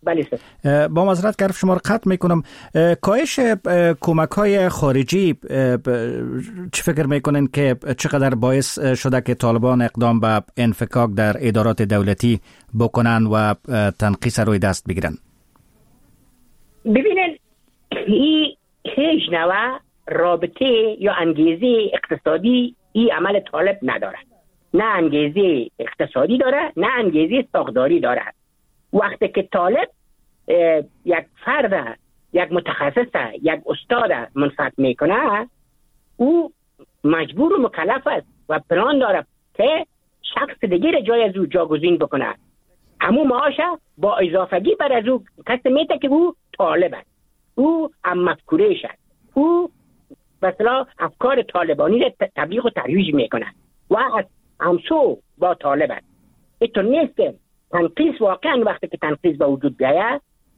با معذرت که شما رو قطع میکنم، کاهش کمک‌های خارجی چه فکر میکنین که چقدر باعث شده که طالبان اقدام به انفکاک در ادارات دولتی بکنن و تنقیص روی دست بگیرن؟ ببینید هیچ نوع رابطه یا انگیزه اقتصادی این عمل طالب نداره. نه انگیزه اقتصادی داره، نه انگیزه ساختاری داره. وقتی که طالب یک فرد، یک متخصص، یک استاد منفعت میکنه، او مجبور و مکلف است و پلان داره که شخص دیگر جای از او جاگزین بکنه. همون معاش با اضافگی بر از او کسی میته که او طالب است، او هم مفکورهش است، او مثلا افکار طالبانی را تبلیغ و ترویج میکنه و از همسو با طالب است. اینطور نیست که تنقیص واقعا وقتی که تنقیص به وجود بیاید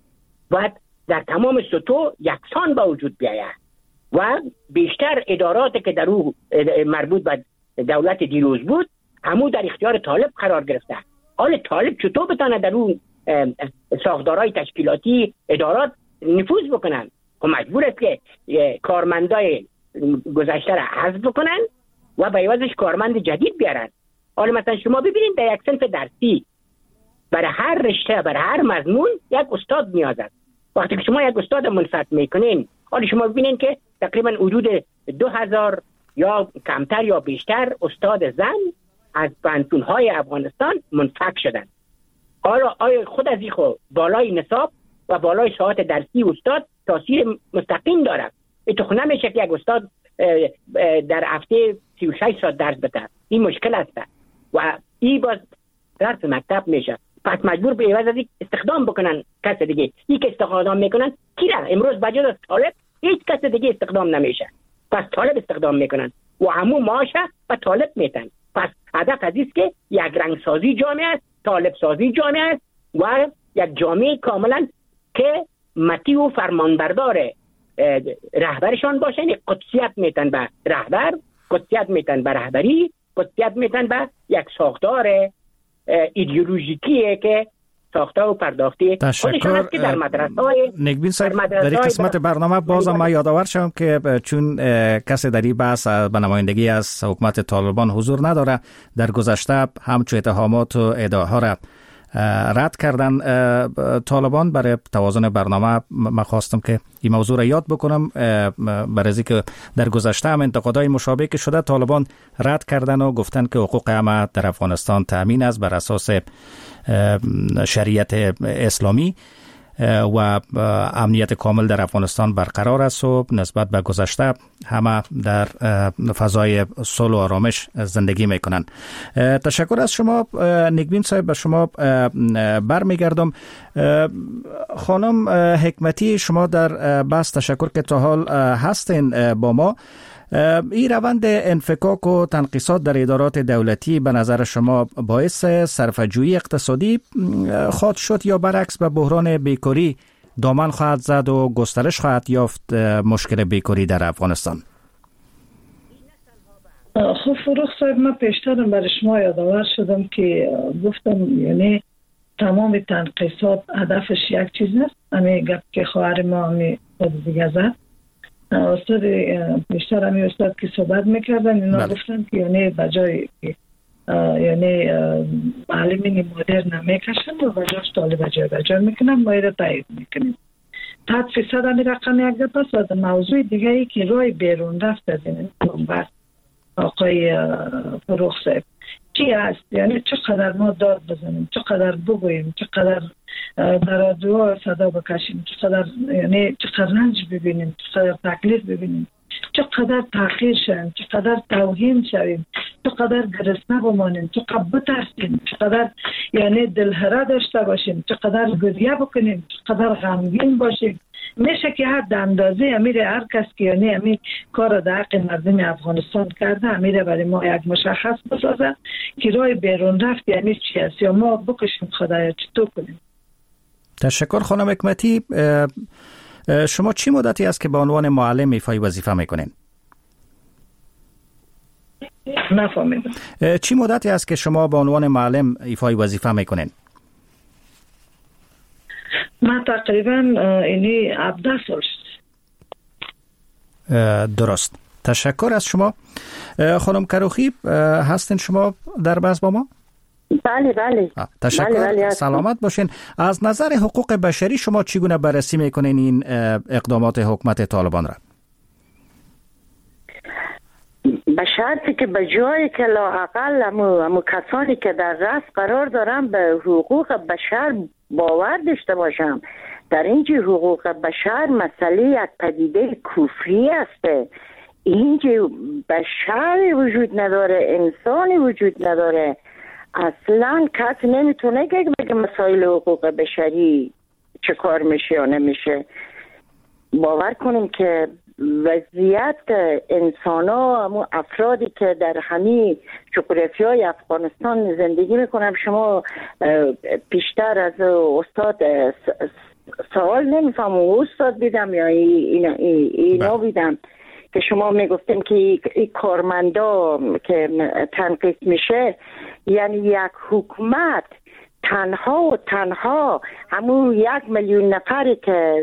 و در تمام سطوح یکسان به وجود بیاید و بیشتر اداراتی که در او مربوط به دولت دیروز بود همون در اختیار طالب قرار گرفته. حال طالب چطور بتانه در اون ساختارهای تشکیلاتی ادارات نفوذ بکنن؟ و مجبور است که کارمندای گذشته را حذف بکنن و به عوضش کارمند جدید بیارن. حالا مثلا شما ببینید در یک صنف درسی برای هر رشته، برای هر مضمون یک استاد نیاز است. وقتی که شما یک استاد منفعت میکنین، حالا شما ببینید که تقریبا حدود 2000 یا کمتر یا بیشتر استاد زن از پانتون‌های افغانستان منفک شدن. حالا آیا خود از این خود بالای نصاب و بالای ساعت درسی استاد تاثیر مستقیم دارد؟ تو نمیشه که یک استاد در هفته 36 ساعت درس بده. این مشکل است و این باز درس مکتب میشه. پس مجبور به عوض از استخدام بکنن کس دیگه. این که استخدام میکنن کی را؟ امروز بجز از طالب هیچ کس دیگه استخدام نمیشه. پس طالب استخدام میکنن و همون معاشه و طالب میتن. پس هدف از است که یک رنگ سازی جامعه است، طالب سازی جامعه است و یک جامعه کاملا که مطیع و فرمانبردار رهبرشان باشن. قدسیت میتن به رهبر، قدسیت میتن به رهبری، قدسیت میتن به یک ساختار ایدئولوژیکیه که ساخته و پرداخته خودشان است که در مدرسه‌های نگبین صاحب در این قسمت برنامه بازم ما یادآور شدم که چون کسی در این بحث به نمایندگی از حکومت طالبان حضور نداره، در گذشته همچون اتهامات و ادعاها را رد کردن طالبان. برای توازن برنامه من خواستم که این موضوع را یاد بکنم، برای از اینکه در گذشته هم انتقادهای مشابه که شده طالبان رد کردن و گفتن که حقوق همه در افغانستان تأمین است بر اساس شریعت اسلامی. و امنیت کامل در افغانستان برقرار است و نسبت به گذشته همه در فضای صلح و آرامش زندگی میکنند. تشکر از شما نیکبین صاحب. به شما برمیگردم. خانم حکمتی، شما در بحث تشکر که تا حال هستین با ما. این روند انفکاک و تنقیصات در ادارات دولتی به نظر شما باعث صرفه‌جویی اقتصادی خواهد شد یا برعکس به بحران بیکاری دامن خواهد زد و گسترش خواهد یافت مشکل بیکاری در افغانستان؟ خب فروخ صاحب، من پیشترم برای شما یادآور شدم که گفتم یعنی تمام تنقیصات هدفش یک چیز نیست. همین گپ که خواهر ما همین دیگه زد، استاد بیشتر همین استاد که صحبت میکردن اینا گفتن که یعنی بجای یعنی معلمین مدرن نمیکشن و بجاش طالب بجای میکنن، ما ایره تایید میکنیم. 100% همین رقم یک گپ است. و موضوع دیگه ای که روی بیرون رفت از این بس آقای فروخ صاحب چی هست؟ یعنی چقدر ما داد بزنیم، چقدر بگوییم، چقدر در رادیو صدا بکشیم، چقدر یعنی چقدر رنج ببینیم، چقدر تکلیف ببینیم، چقدر تحقیر شویم، چقدر توهین شویم، چقدر گرسنه بمانیم، چقدر بترسیم، چقدر یعنی دلهره داشته باشیم، چقدر گریه بکنیم، چقدر غمگین باشیم. میشه که حد اندازه امیر هر کس که یعنی امیر کار در حق مردم افغانستان کرده امیر برای ما یک مشخص بسازه که رای بیرون رفت یعنی چی است یا ما بکشیم خدایا چطور کنیم. تشکر خانم حکمتی. شما چی مدتی است که به عنوان معلم ایفای وظیفه میکنین؟ نفهمیدم. چی مدتی است که شما به عنوان معلم ایفای وظیفه میکنین؟ من تقریبا اینی 17 سال شد. درست. تشکر از شما. خانم کروخی هستین شما در بحث با ما؟ بله بله. تشکر. بله سلامت باشین. از نظر حقوق بشری شما چگونه بررسی میکنین این اقدامات حکومت طالبان را؟ به شرطی که به جایی که لااقل همو کسانی که در رأس قرار دارن به حقوق بشر باور داشته باشم. در اینجا حقوق بشر مسئله یک پدیده کفری است. اینجا بشر وجود نداره، انسانی وجود نداره. اصلا کس نمیتونه که بگه مسائل حقوق بشری چه کار میشه یا نمیشه. باور کنیم که وضعیت انسان ها، افرادی که در همین جغرافیای افغانستان زندگی میکنن، شما پیشتر از استاد سوال نمیفهمم، استاد بیدم یا اینا بیدم که شما میگفتیم که این کارمندا که تنقیص میشه یعنی یک حکومت تنها همون 1 میلیون نفری که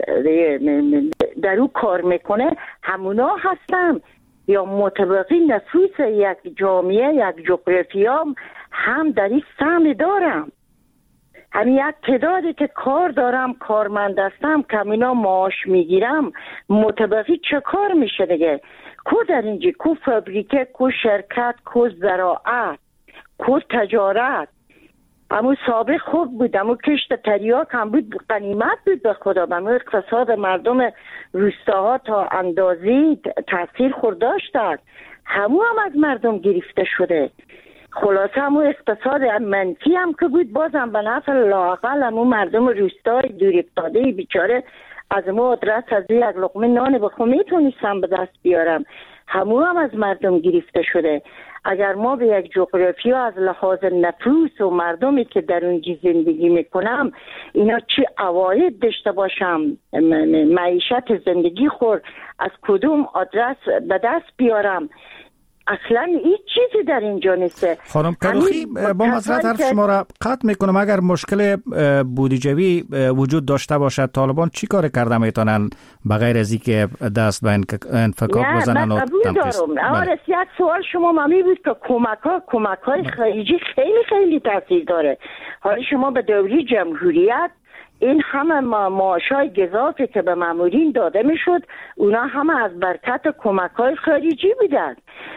در او کار میکنه همونا هستن یا مطابقی نفوس یک جامعه یک جغرافیا هم در این سهم دارم. هم یک تعدادی که کار دارم، کارمند هستم، کمینا معاش میگیرم، مطابقی چه کار میشه دیگه؟ کو در اینجا کو فابریکه، کو شرکت، کو زراعت، کو تجارت. امو سابق خوب بود، امو کشت تریاک هم بود، غنیمت بود به خدا. امو اقتصاد مردم روستاها تا اندازی تاثیر خورداشتند، همو هم از مردم گرفته شده. خلاصه همو اقتصاد منفی هم که بود بازم به نفع لااقل همو مردم روستای دور افتاده بیچاره از ما آدرس از یک لقمه نان بخو میتونستم به دست بیارم. همو هم از مردم گرفته شده. اگر ما به یک جغرافیا از لحاظ نفوس و مردمی که در اونجا زندگی میکنم اینا چه عواید داشته باشم، معیشت زندگی خور از کدوم آدرس به دست بیارم، اصلا هیچ چیزی در اینجا نیسته. خانم کروخی با معذرت حرف شما را قطع میکنم. اگر مشکل بودجوی وجود داشته باشد طالبان چی کار کرده میتونن بغیر از اینکه دست به انفکاک بزنن و تنقیص؟ آره یک سوال شما مامی بود که کمک های خارجی خیلی خیلی تاثیر داره. حالا شما به دوره جمهوریت این همه معاشای گزافی که به مامورین داده میشد اونا همه از برکت کمک های خارجی بودن.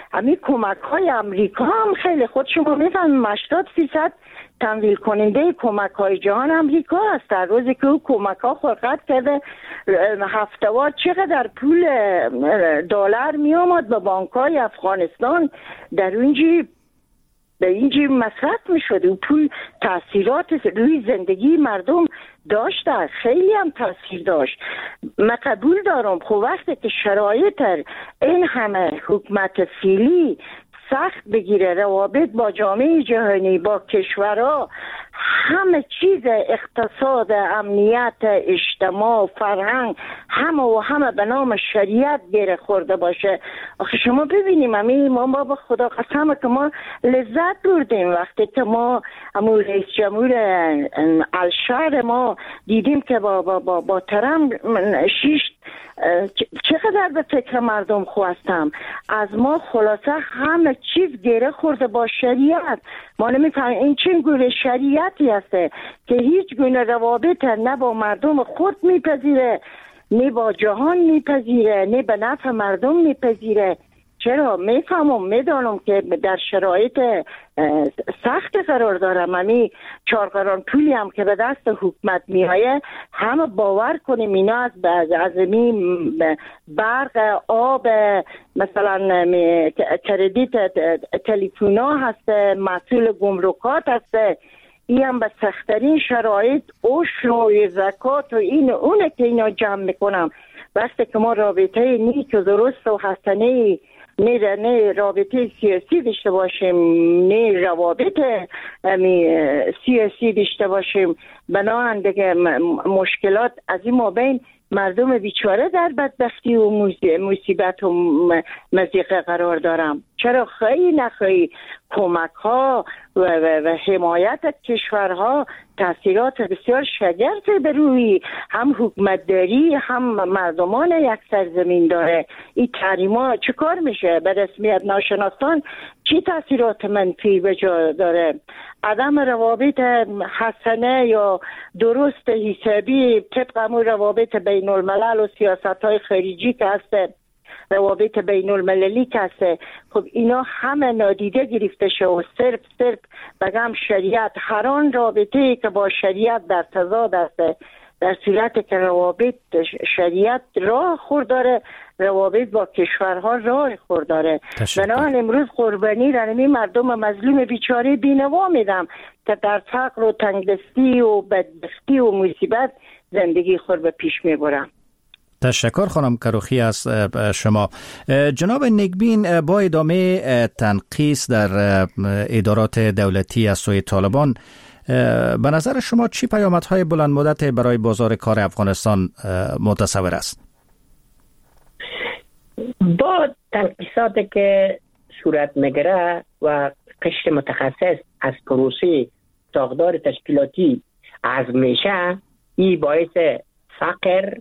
همین کمک های امریکا هم خیلی خود شما میفهمید 80% تمویل کننده کمک های جهان امریکا است. در روزی که او کمک ها خلقت کرده هفته‌وار چقدر پول دلار می آمد به بانک های افغانستان در اونجی به اینجی مصرف می شد. اون پول تاثیرات روی زندگی مردم داشته، خیلی هم تاثیر داشت. من قبول دارم خب وقتی که شرایط این همه حکومت فعلی سخت بگیره، روابط با جامعه جهانی، با کشورها، همه چیز اقتصاد، امنیت، اجتماع، فرهنگ، همه به نام شریعت گره خورده باشه. آخه شما ببینیم ما به خدا قسم که ما لذت بردیم وقتی که ما همون رئیس جمهور الشهر ما دیدیم که با ترم چقدر به فکر مردم خواستم از ما. خلاصه همه چیز گره خورده با شریعت. ما نمیفهمیم این چه گونه شریعتی هسته که هیچ گونه روابط نه با مردم خود میپذیره، نه با جهان میپذیره، نه به نفع مردم میپذیره. چرا؟ میدانم که در شرایط سخت قرار دارم. همی 4 قران پولی هم که به دست حکومت میایه همه باور کنیم اینا از برق، آب، مثلا کردیت تلفونا هست، مسئول گمرکات هست. این هم به سخت‌ترین شرایط عشر و زکات و این اونه که اینا جمع میکنم. وقتی که ما رابطه نیک و درست و حسنه نه رابطه سیاسی داشته باشیم، نه روابط سیاسی داشته باشیم، بنابراین دیگه مشکلات از این مابین مردم بیچاره در بدبختی و مصیبت و مضیقه قرار دارم. چرا خیلی نخیلی کمک ها و حمایت کشورها تاثیرات بسیار شگرفی به روی هم حکومتداری هم مردمان یک سرزمین داره. این تحریم ها چه کار میشه؟ به رسمیت ناشناسان چی تاثیرات منفی به جا داره؟ عدم روابط حسنه یا درست حسابی طبق همون روابط بین الملل و سیاست های خارجی که هسته، روابط بین المللی که هسته، خب اینا همه نادیده گرفته شد و صرف بگم شریعت، هر آن رابطه‌ای که با شریعت در تضاد هسته، در صورت که روابط شریعت راه خورداره، روابط با کشورها راه خورداره. بنابراین امروز قربانی رنمی مردم مظلوم بیچاره بینوا میدم که در فقر و تنگدستی و بدبختی و مصیبت زندگی خود به پیش میبرم. تشکر خانم کروخی از شما. جناب نیکبین، با ادامه تنقیص در ادارات دولتی از سوی طالبان، به نظر شما چی پیامدهای بلند مدت برای بازار کار افغانستان متصور است؟ با تنقیصاتی که صورت میگیره و قشر متخصص از پروسه ساختار تشکیلاتی از میشه، این باعث فقر،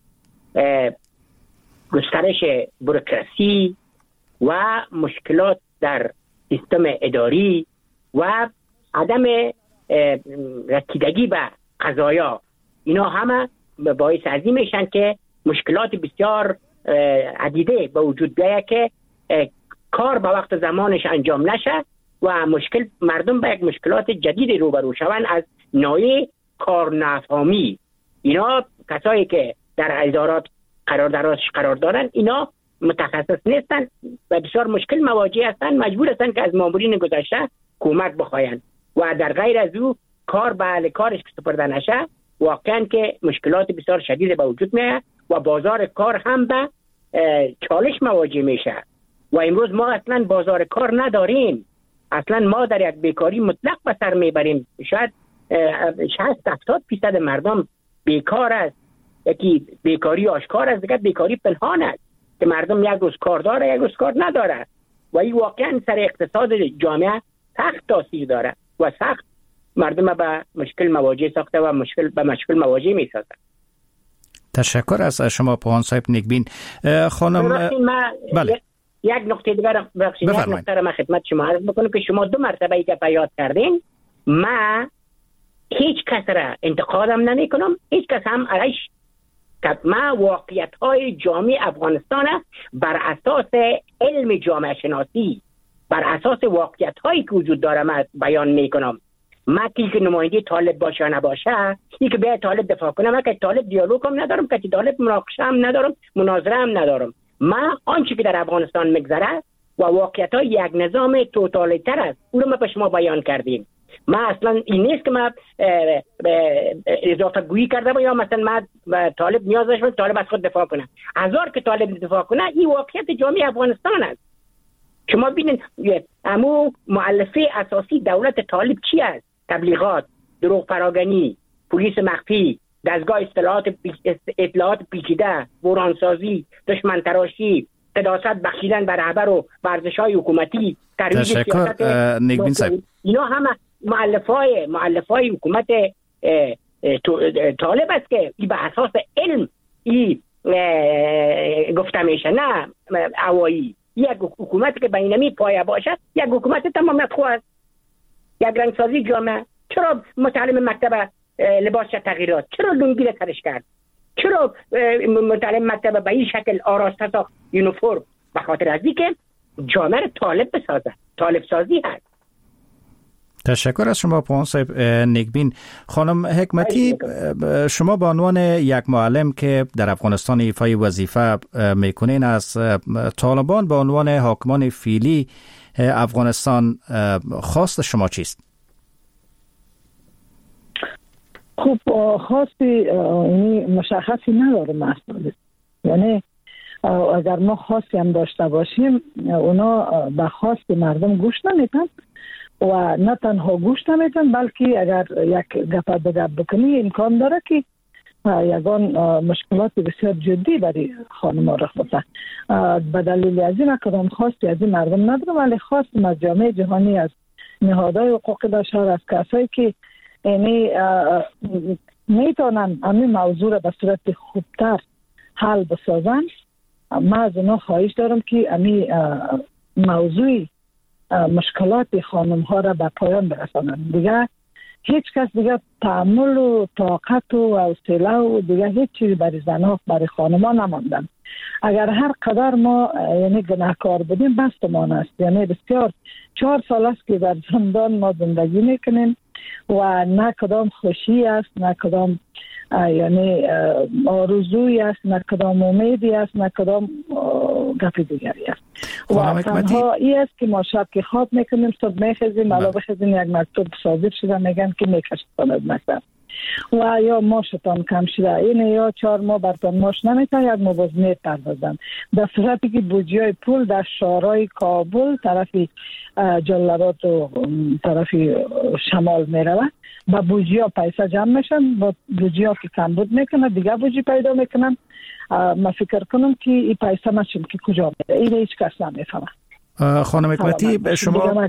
گسترش بوروکراسی و مشکلات در سیستم اداری و عدم رسیدگی به قضایا، اینا همه باعث از این میشن که مشکلات بسیار عدیده به وجود بیاید که کار به وقت زمانش انجام نشه و مردم به یک مشکلات جدید روبرو شوند از نوع کارنفهمی. اینا کسایی که در ادارات قرار دارن اینا متخصص نیستن و بسیار مشکل مواجه هستن، مجبور هستن که از مامورین گذشته کمک بخواین و در غیر از او کار به اهل کارش که سپرده نشه واقعا که مشکلات بسیار شدید به وجود میاد و بازار کار هم به چالش مواجه میشه و امروز ما اصلا بازار کار نداریم. اصلا ما در یک بیکاری مطلق به سر میبریم. شاید 60-70% مردم بیکار است. یکی بیکاری آشکار است، دیگه بیکاری پنهان است که مردم یک روز کار داره یک روز کار نداره و این واقعا سر اقتصاد جامعه سخت تاثیر داره و سخت مردم به مشکل مواجه ساخته و مشکل مواجه می سازه. تشکر از شما پوهان صاحب نیکبین. خانم بله. یک نکته دیگر یک نکته را من خدمت شما عرض بکنم که شما 2 مرتبه ای که یاد کردین، من هیچ کس را انتقادم نمی کنم، هیچ کس هم علیش که ما واقعیت های جامعه افغانستان بر اساس علم جامعه شناسی، بر اساس واقعیت هایی که وجود داره من بیان میکنم. ما که نماینده طالب باشه یا نباشه، این که به طالب دفاع کنم، من که طالب دیالوگ هم ندارم، که طالب مناقشه هم ندارم، مناظره هم ندارم. ما آنچه که در افغانستان میگذره و واقعیت های یک نظام توتالیتر است، اون رو ما به شما بیان کردیم. ما اصلا این نیست که ما اضافه گویی کرده یا مثلا ما طالب نیاز داشت طالب از خود دفاع کنه. هزار که طالب دفاع کنه، این واقعیت جامعه افغانستان است. شما ببینید امو مؤلفه اساسی دولت طالب چی است؟ تبلیغات، دروغ پراگنی، پلیس مخفی، دستگاه اطلاعات پیچیده، بحرانسازی، دشمن تراشی، قداست بخشیدن بر رهبر و ورزش‌های حکومتی، ترویج سیاست نیکبین صاحب. اینا همه مؤلفه‌های حکومت طالب است که ای به اساس علم ای گفته میشه، نه هوایی. یک حکومت که بینمی پایه باشد یک حکومت تمامیت خواه است. یک رنگسازی جامعه. چرا متعلم مکتب لباسش تغییرات؟ چرا لنگی را ترش کرد؟ چرا متعلم مکتب به این شکل آراسته ساخت یونیفرم؟ به خاطر از اینکه جامعه را طالب بسازد. طالب سازی هست. تشکر از شما پوان صاحب. نیکبین خانم حکمتی، شما به عنوان یک معلم که در افغانستان ایفای وظیفه میکنین، از طالبان به عنوان حاکمان فعلی افغانستان خواست شما چیست؟ خب خواستی مشخصی ندارم اصلا. یعنی اگر ما خواستی هم داشته باشیم، اونا به خواست مردم گوش نمیدن و نه تنها گوش نمیدن، بلکه اگر یک گپ بکنی امکان داره که یگان مشکلات بسیار جدی برای خانم رخ بده. به دلیل از این کدام خواستی از این مردم ندارم، ولی خواستم از جامعه جهانی، از نهادهای حقوق بشر، از کسایی که یعنی میتونن همین موضوع را به صورت خوبتر حل بسازن. ما از اونا خواهش دارم که همین موضوع مشکلات خانم ها را به پایان برسانن. دیگه هیچ کس دیگه تحمل و طاقت و حوصله و دیگه هیچ چیزی برای زنها برای خانم ها نماندن. اگر هر قدر ما یعنی گناهکار بودیم بستمان است. یعنی بسیار 4 سال است که در زندان ما زندگی میکنیم و نه کدام خوشی است، نه کدام یعنی آرزویی است، نه کدام امیدی است، نه کدام گپ دیگری است. و تنها این است که ما شب که خواب میکنیم صبح میخیزیم، علاوه بخیزیم یک مکتوب صادر شده میگن که میکشتاند مکتب و یا ماشتان کم شده این یا 4 ماه برتان ماش نمیتن، یک موازنه پردازن. در صورتی که بودجه های پول در شهرهای کابل طرف جلالاباد و طرف شمال میروه، با بودجه ها پیسه جمع میشن، با بودجه ها که کمبود میکنن دیگه بودجه پیدا میکنن. ما فکر کنم که این پیسه ماشیم که کجا میره، این هیچ کس نمیفهمه. خانم حکمتی، شما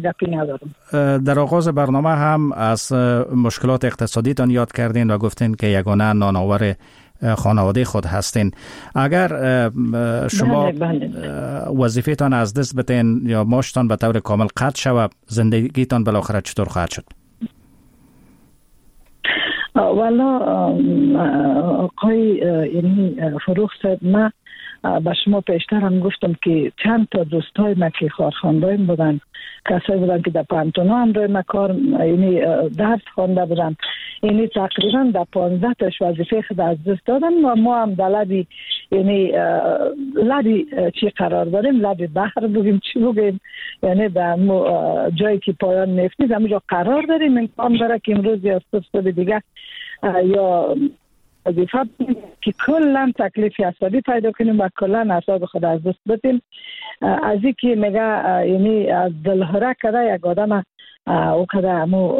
در آغاز برنامه هم از مشکلات اقتصادیتان یاد کردین و گفتین که یگانه نانآور خانواده خود هستین. اگر شما وظیفه‌تان از دست بتین یا ماشتان به طور کامل قطع شود، زندگیتان بالاخره چطور خواهد شد؟ والا آقای یعنی فروخ صاحب، من به شما پیشتر هم گفتم که چند تا دوستای من که کارخواندایم بودن، کسایی بودن که در پانتونا هم روی مکار یعنی درس خوانده بودن، یعنی تقریبا در 15 تاش وظیفه خود از دست دادن و ما هم در لبی یعنی لبی چی قرار داریم، لبی بحر بگیم چی بگیم، یعنی در جایی که پایان نفتی در اونجا قرار داریم. امکان داره که امروز یا صبح دیگه یا وظیفه که کلا تکلیف حسابی پیدا کنیم و کلا اعصاب خود از دست بدیم. از این که میگه یعنی از دلهره کده یک آدم او کده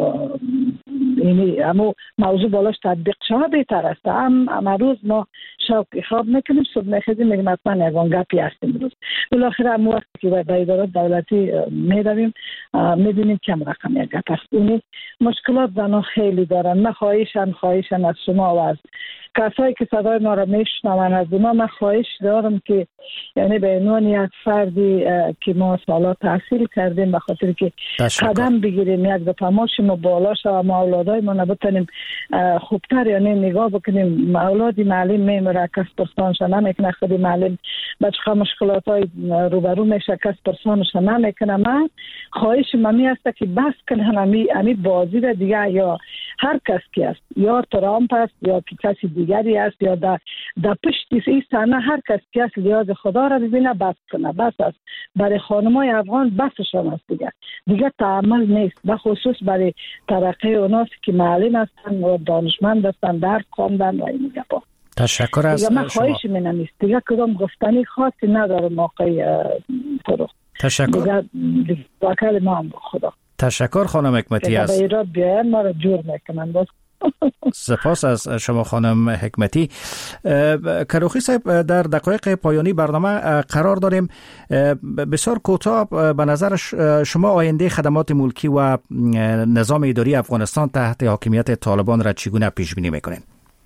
همو موضوع بالاش تطبیق شود بهتر است. هم روز ما شب خواب میکنیم، صبح میخیزیم میگیم اصلا یکان گپی هستیم روز. بالاخره همو وقت که به ادارات دولتی میرویم میبینیم کم رقم یک گپ است. این مشکلات زنها خیلی دارن. من خواهشن از شما و از کسایی که صدای ما را میشنون از اونا من خواهش دارم که یعنی به عنوان یک فردی که ما سالا تحصیل کردیم به خاطر که قدم بگیریم یک دفعه ماشیم و بالا شو ما اولادای ما نبتنیم خوبتر یعنی نگاه بکنیم اولادی معلم میمره کس پرسانش نمیکنه خودی معلم بچه مشکلات های روبرو میشه کس پرسانش نمیکنه. من خواهش ممی است که بس کنه همی بازی را دیگه یا هر کس که است یا ترامپ است یا کسی دیگری است یا در پشت این صحنه هر کس که است لیاز خدا را ببینه بس کنه. بس است برای خانمای افغان بسشان است دیگه تعامل نیست به خصوص برای طبقه اوناس که معلم هستن و دانشمند هستن درس خواندن و این گپا. تشکر از شما. من خواهش مینمیست دیگه کدام گفتنی خاصی ندارم آقای فروخ. تشکر. دیگه وکل ما هم خدا. تشکر خانم حکمتی از ایراد بیاین ما را جور میکنن باز. سپاس از شما خانم حکمتی. کروخی صاحب در دقایق پایانی برنامه قرار داریم. بسیار کوتاه به نظر شما آینده خدمات ملکی و نظام اداری افغانستان تحت حاکمیت طالبان را چگونه پیش بینی میکنین؟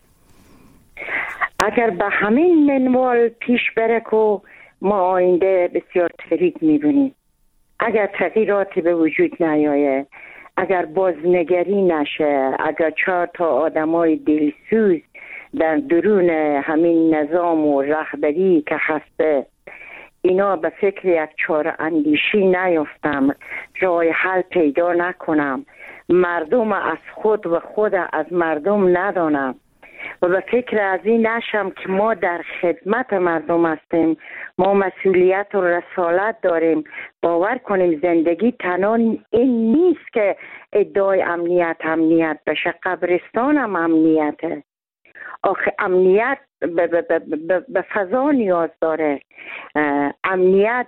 اگر به همین منوال پیش بره که ما آینده بسیار تاریک میبینیم، اگر تغییراتی به وجود نیاید، اگر بازنگری نشه، اگر 4 تا آدمای دلسوز در درون همین نظام و رهبری که هسته اینا به فکر یک چاره اندیشی نیفتم، راه حل پیدا نکنم، مردم از خود و خود از مردم ندانم و به فکر از این نشم که ما در خدمت مردم هستیم، ما مسئولیت و رسالت داریم. باور کنیم زندگی تنها این نیست که ادعای امنیت بشه، قبرستان هم امنیته. آخه امنیت به فضا نیاز داره، امنیت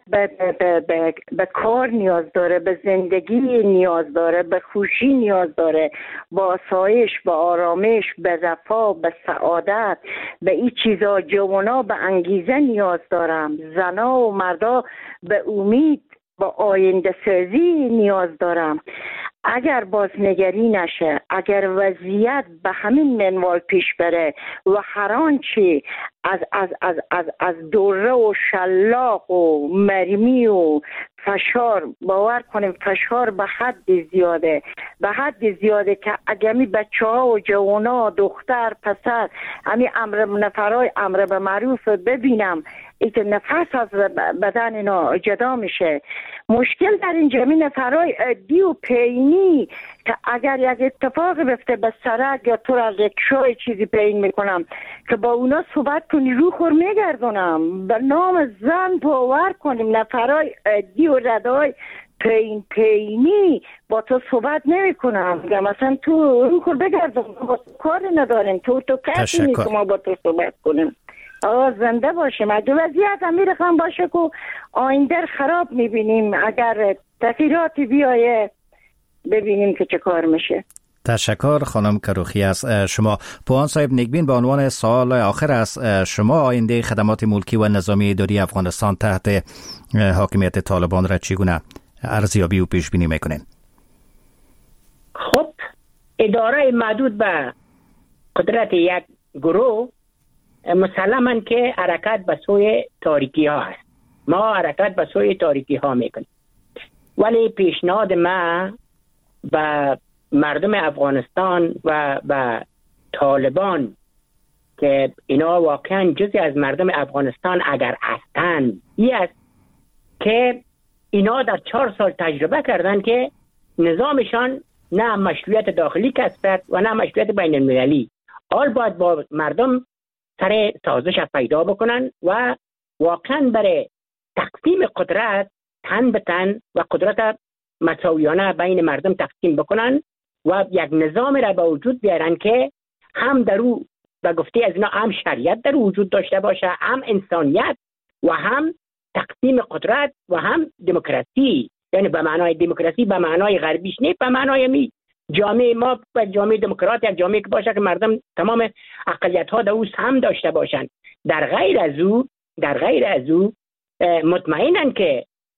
به کار نیاز داره، به زندگی نیاز داره، به خوشی نیاز داره، به آسایش، به آرامش، به رفاه، به سعادت، به این چیزا. جوانا به انگیزه نیاز دارم، زنا و مردا به امید، با آینده سازی نیاز دارم. اگر بازنگری نشه، اگر وضعیت به همین منوال پیش بره و هر آنچه از دوره و شلاق و مرمی و فشار، باور کنیم فشار به حد زیاده که اگر می بچه ها و جوانا، دختر، پسر، همی امر به معروف ببینم ایت نفس از بدن اینا جدا میشه. مشکل در این جمعی نفرای عادی و پینی که اگر یک اتفاق بفته به سرک یا تو از رکشای چیزی پین میکنم که با اونا صحبت کنی رو خور میگردونم به نام زن. باور کنیم نفرای عادی و ردای پینی با تو صحبت نمی کنم، مثلا تو رو خور بگردون با کار نداریم، تو کسی نیست که ما با تو صحبت کنیم. زنده باشیم. اگه وضعیت امیر خان باشه که آینده خراب میبینیم، اگر تغییراتی بیایه ببینیم که چه کار میشه. تشکر خانم کروخی از شما. پوان صاحب نیکبین، به عنوان سوال آخر از شما آینده خدمات ملکی و نظامی اداری افغانستان تحت حاکمیت طالبان را چگونه ارزیابی و پیش بینی میکنین؟ خب اداره محدود به قدرت یک گروه مسلماً که حرکت به سوی تاریکی ها است. ما حرکت به سوی تاریکی ها میکنیم، ولی پیشنهاد ما به مردم افغانستان و به طالبان که اینا واقعا جزی از مردم افغانستان اگر هستند این است که اینا در 4 سال تجربه کردن که نظامشان نه مشروعیت داخلی کسب و نه مشروعیت بین المللی. حال باید با مردم سر سازش پیدا بکنن و واقعا برای تقسیم قدرت تن به تن و قدرت مساویانه بین مردم تقسیم بکنن و یک نظام را به وجود بیارن که هم در او و گفته از اینا هم شریعت در وجود داشته باشه، هم انسانیت و هم تقسیم قدرت و هم دموکراسی. یعنی به معنای دموکراسی به معنای غربیش نه، به معنای جامعه ما و جامعه دموکرات یک جامعه که باشه که مردم تمام اقلیت ها در او هم داشته باشند. در غیر از او مطمئنن که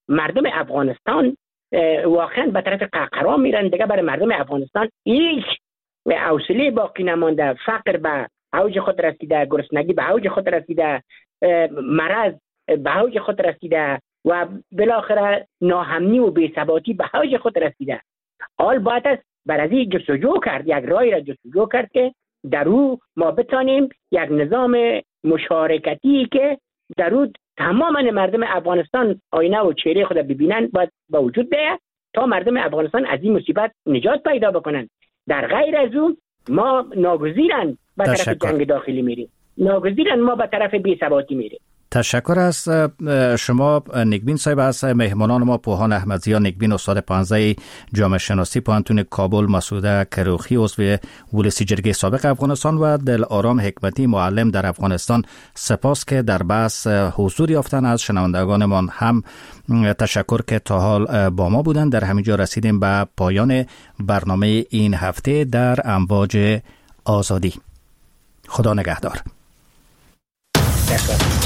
مردم افغانستان واقعا به طرف قهقرا میرن دیگه. برای مردم افغانستان هیچ حوصله باقی نمانده. فقر به اوج خود رسیده، گرسنگی به اوج خود رسیده، مرض به اوج خود رسیده و بالاخره ناامنی و بی‌ثباتی به اوج خود رسیده. حال باید است بر از این جستجو کرد، یک رای را جستجو کرد که در او ما بتانیم یک نظام مشارکتی که در او تماما مردم افغانستان آینه و چهره خود ببینن باید با وجود بیاید تا مردم افغانستان از این مصیبت نجات پیدا بکنن. در غیر از اون ما ناگزیرن به طرف جنگ داخلی میریم، ناگزیرن ما به طرف بی‌ثباتی میریم. تشکر از شما نگبین صاحب. از مهمانان ما پوهان احمدزیا نگبین، استاد پانزه جامعه شناسی پوهنتون کابل، مسعوده کروخی عضو ولسی جرگه سابق افغانستان و دلارام حکمتی معلم در افغانستان، سپاس که در بحث حضور یافتن. از شنوندگانمان هم تشکر که تا حال با ما بودن. در همینجا رسیدیم به پایان برنامه این هفته در امواج آزادی. خدا نگهدار.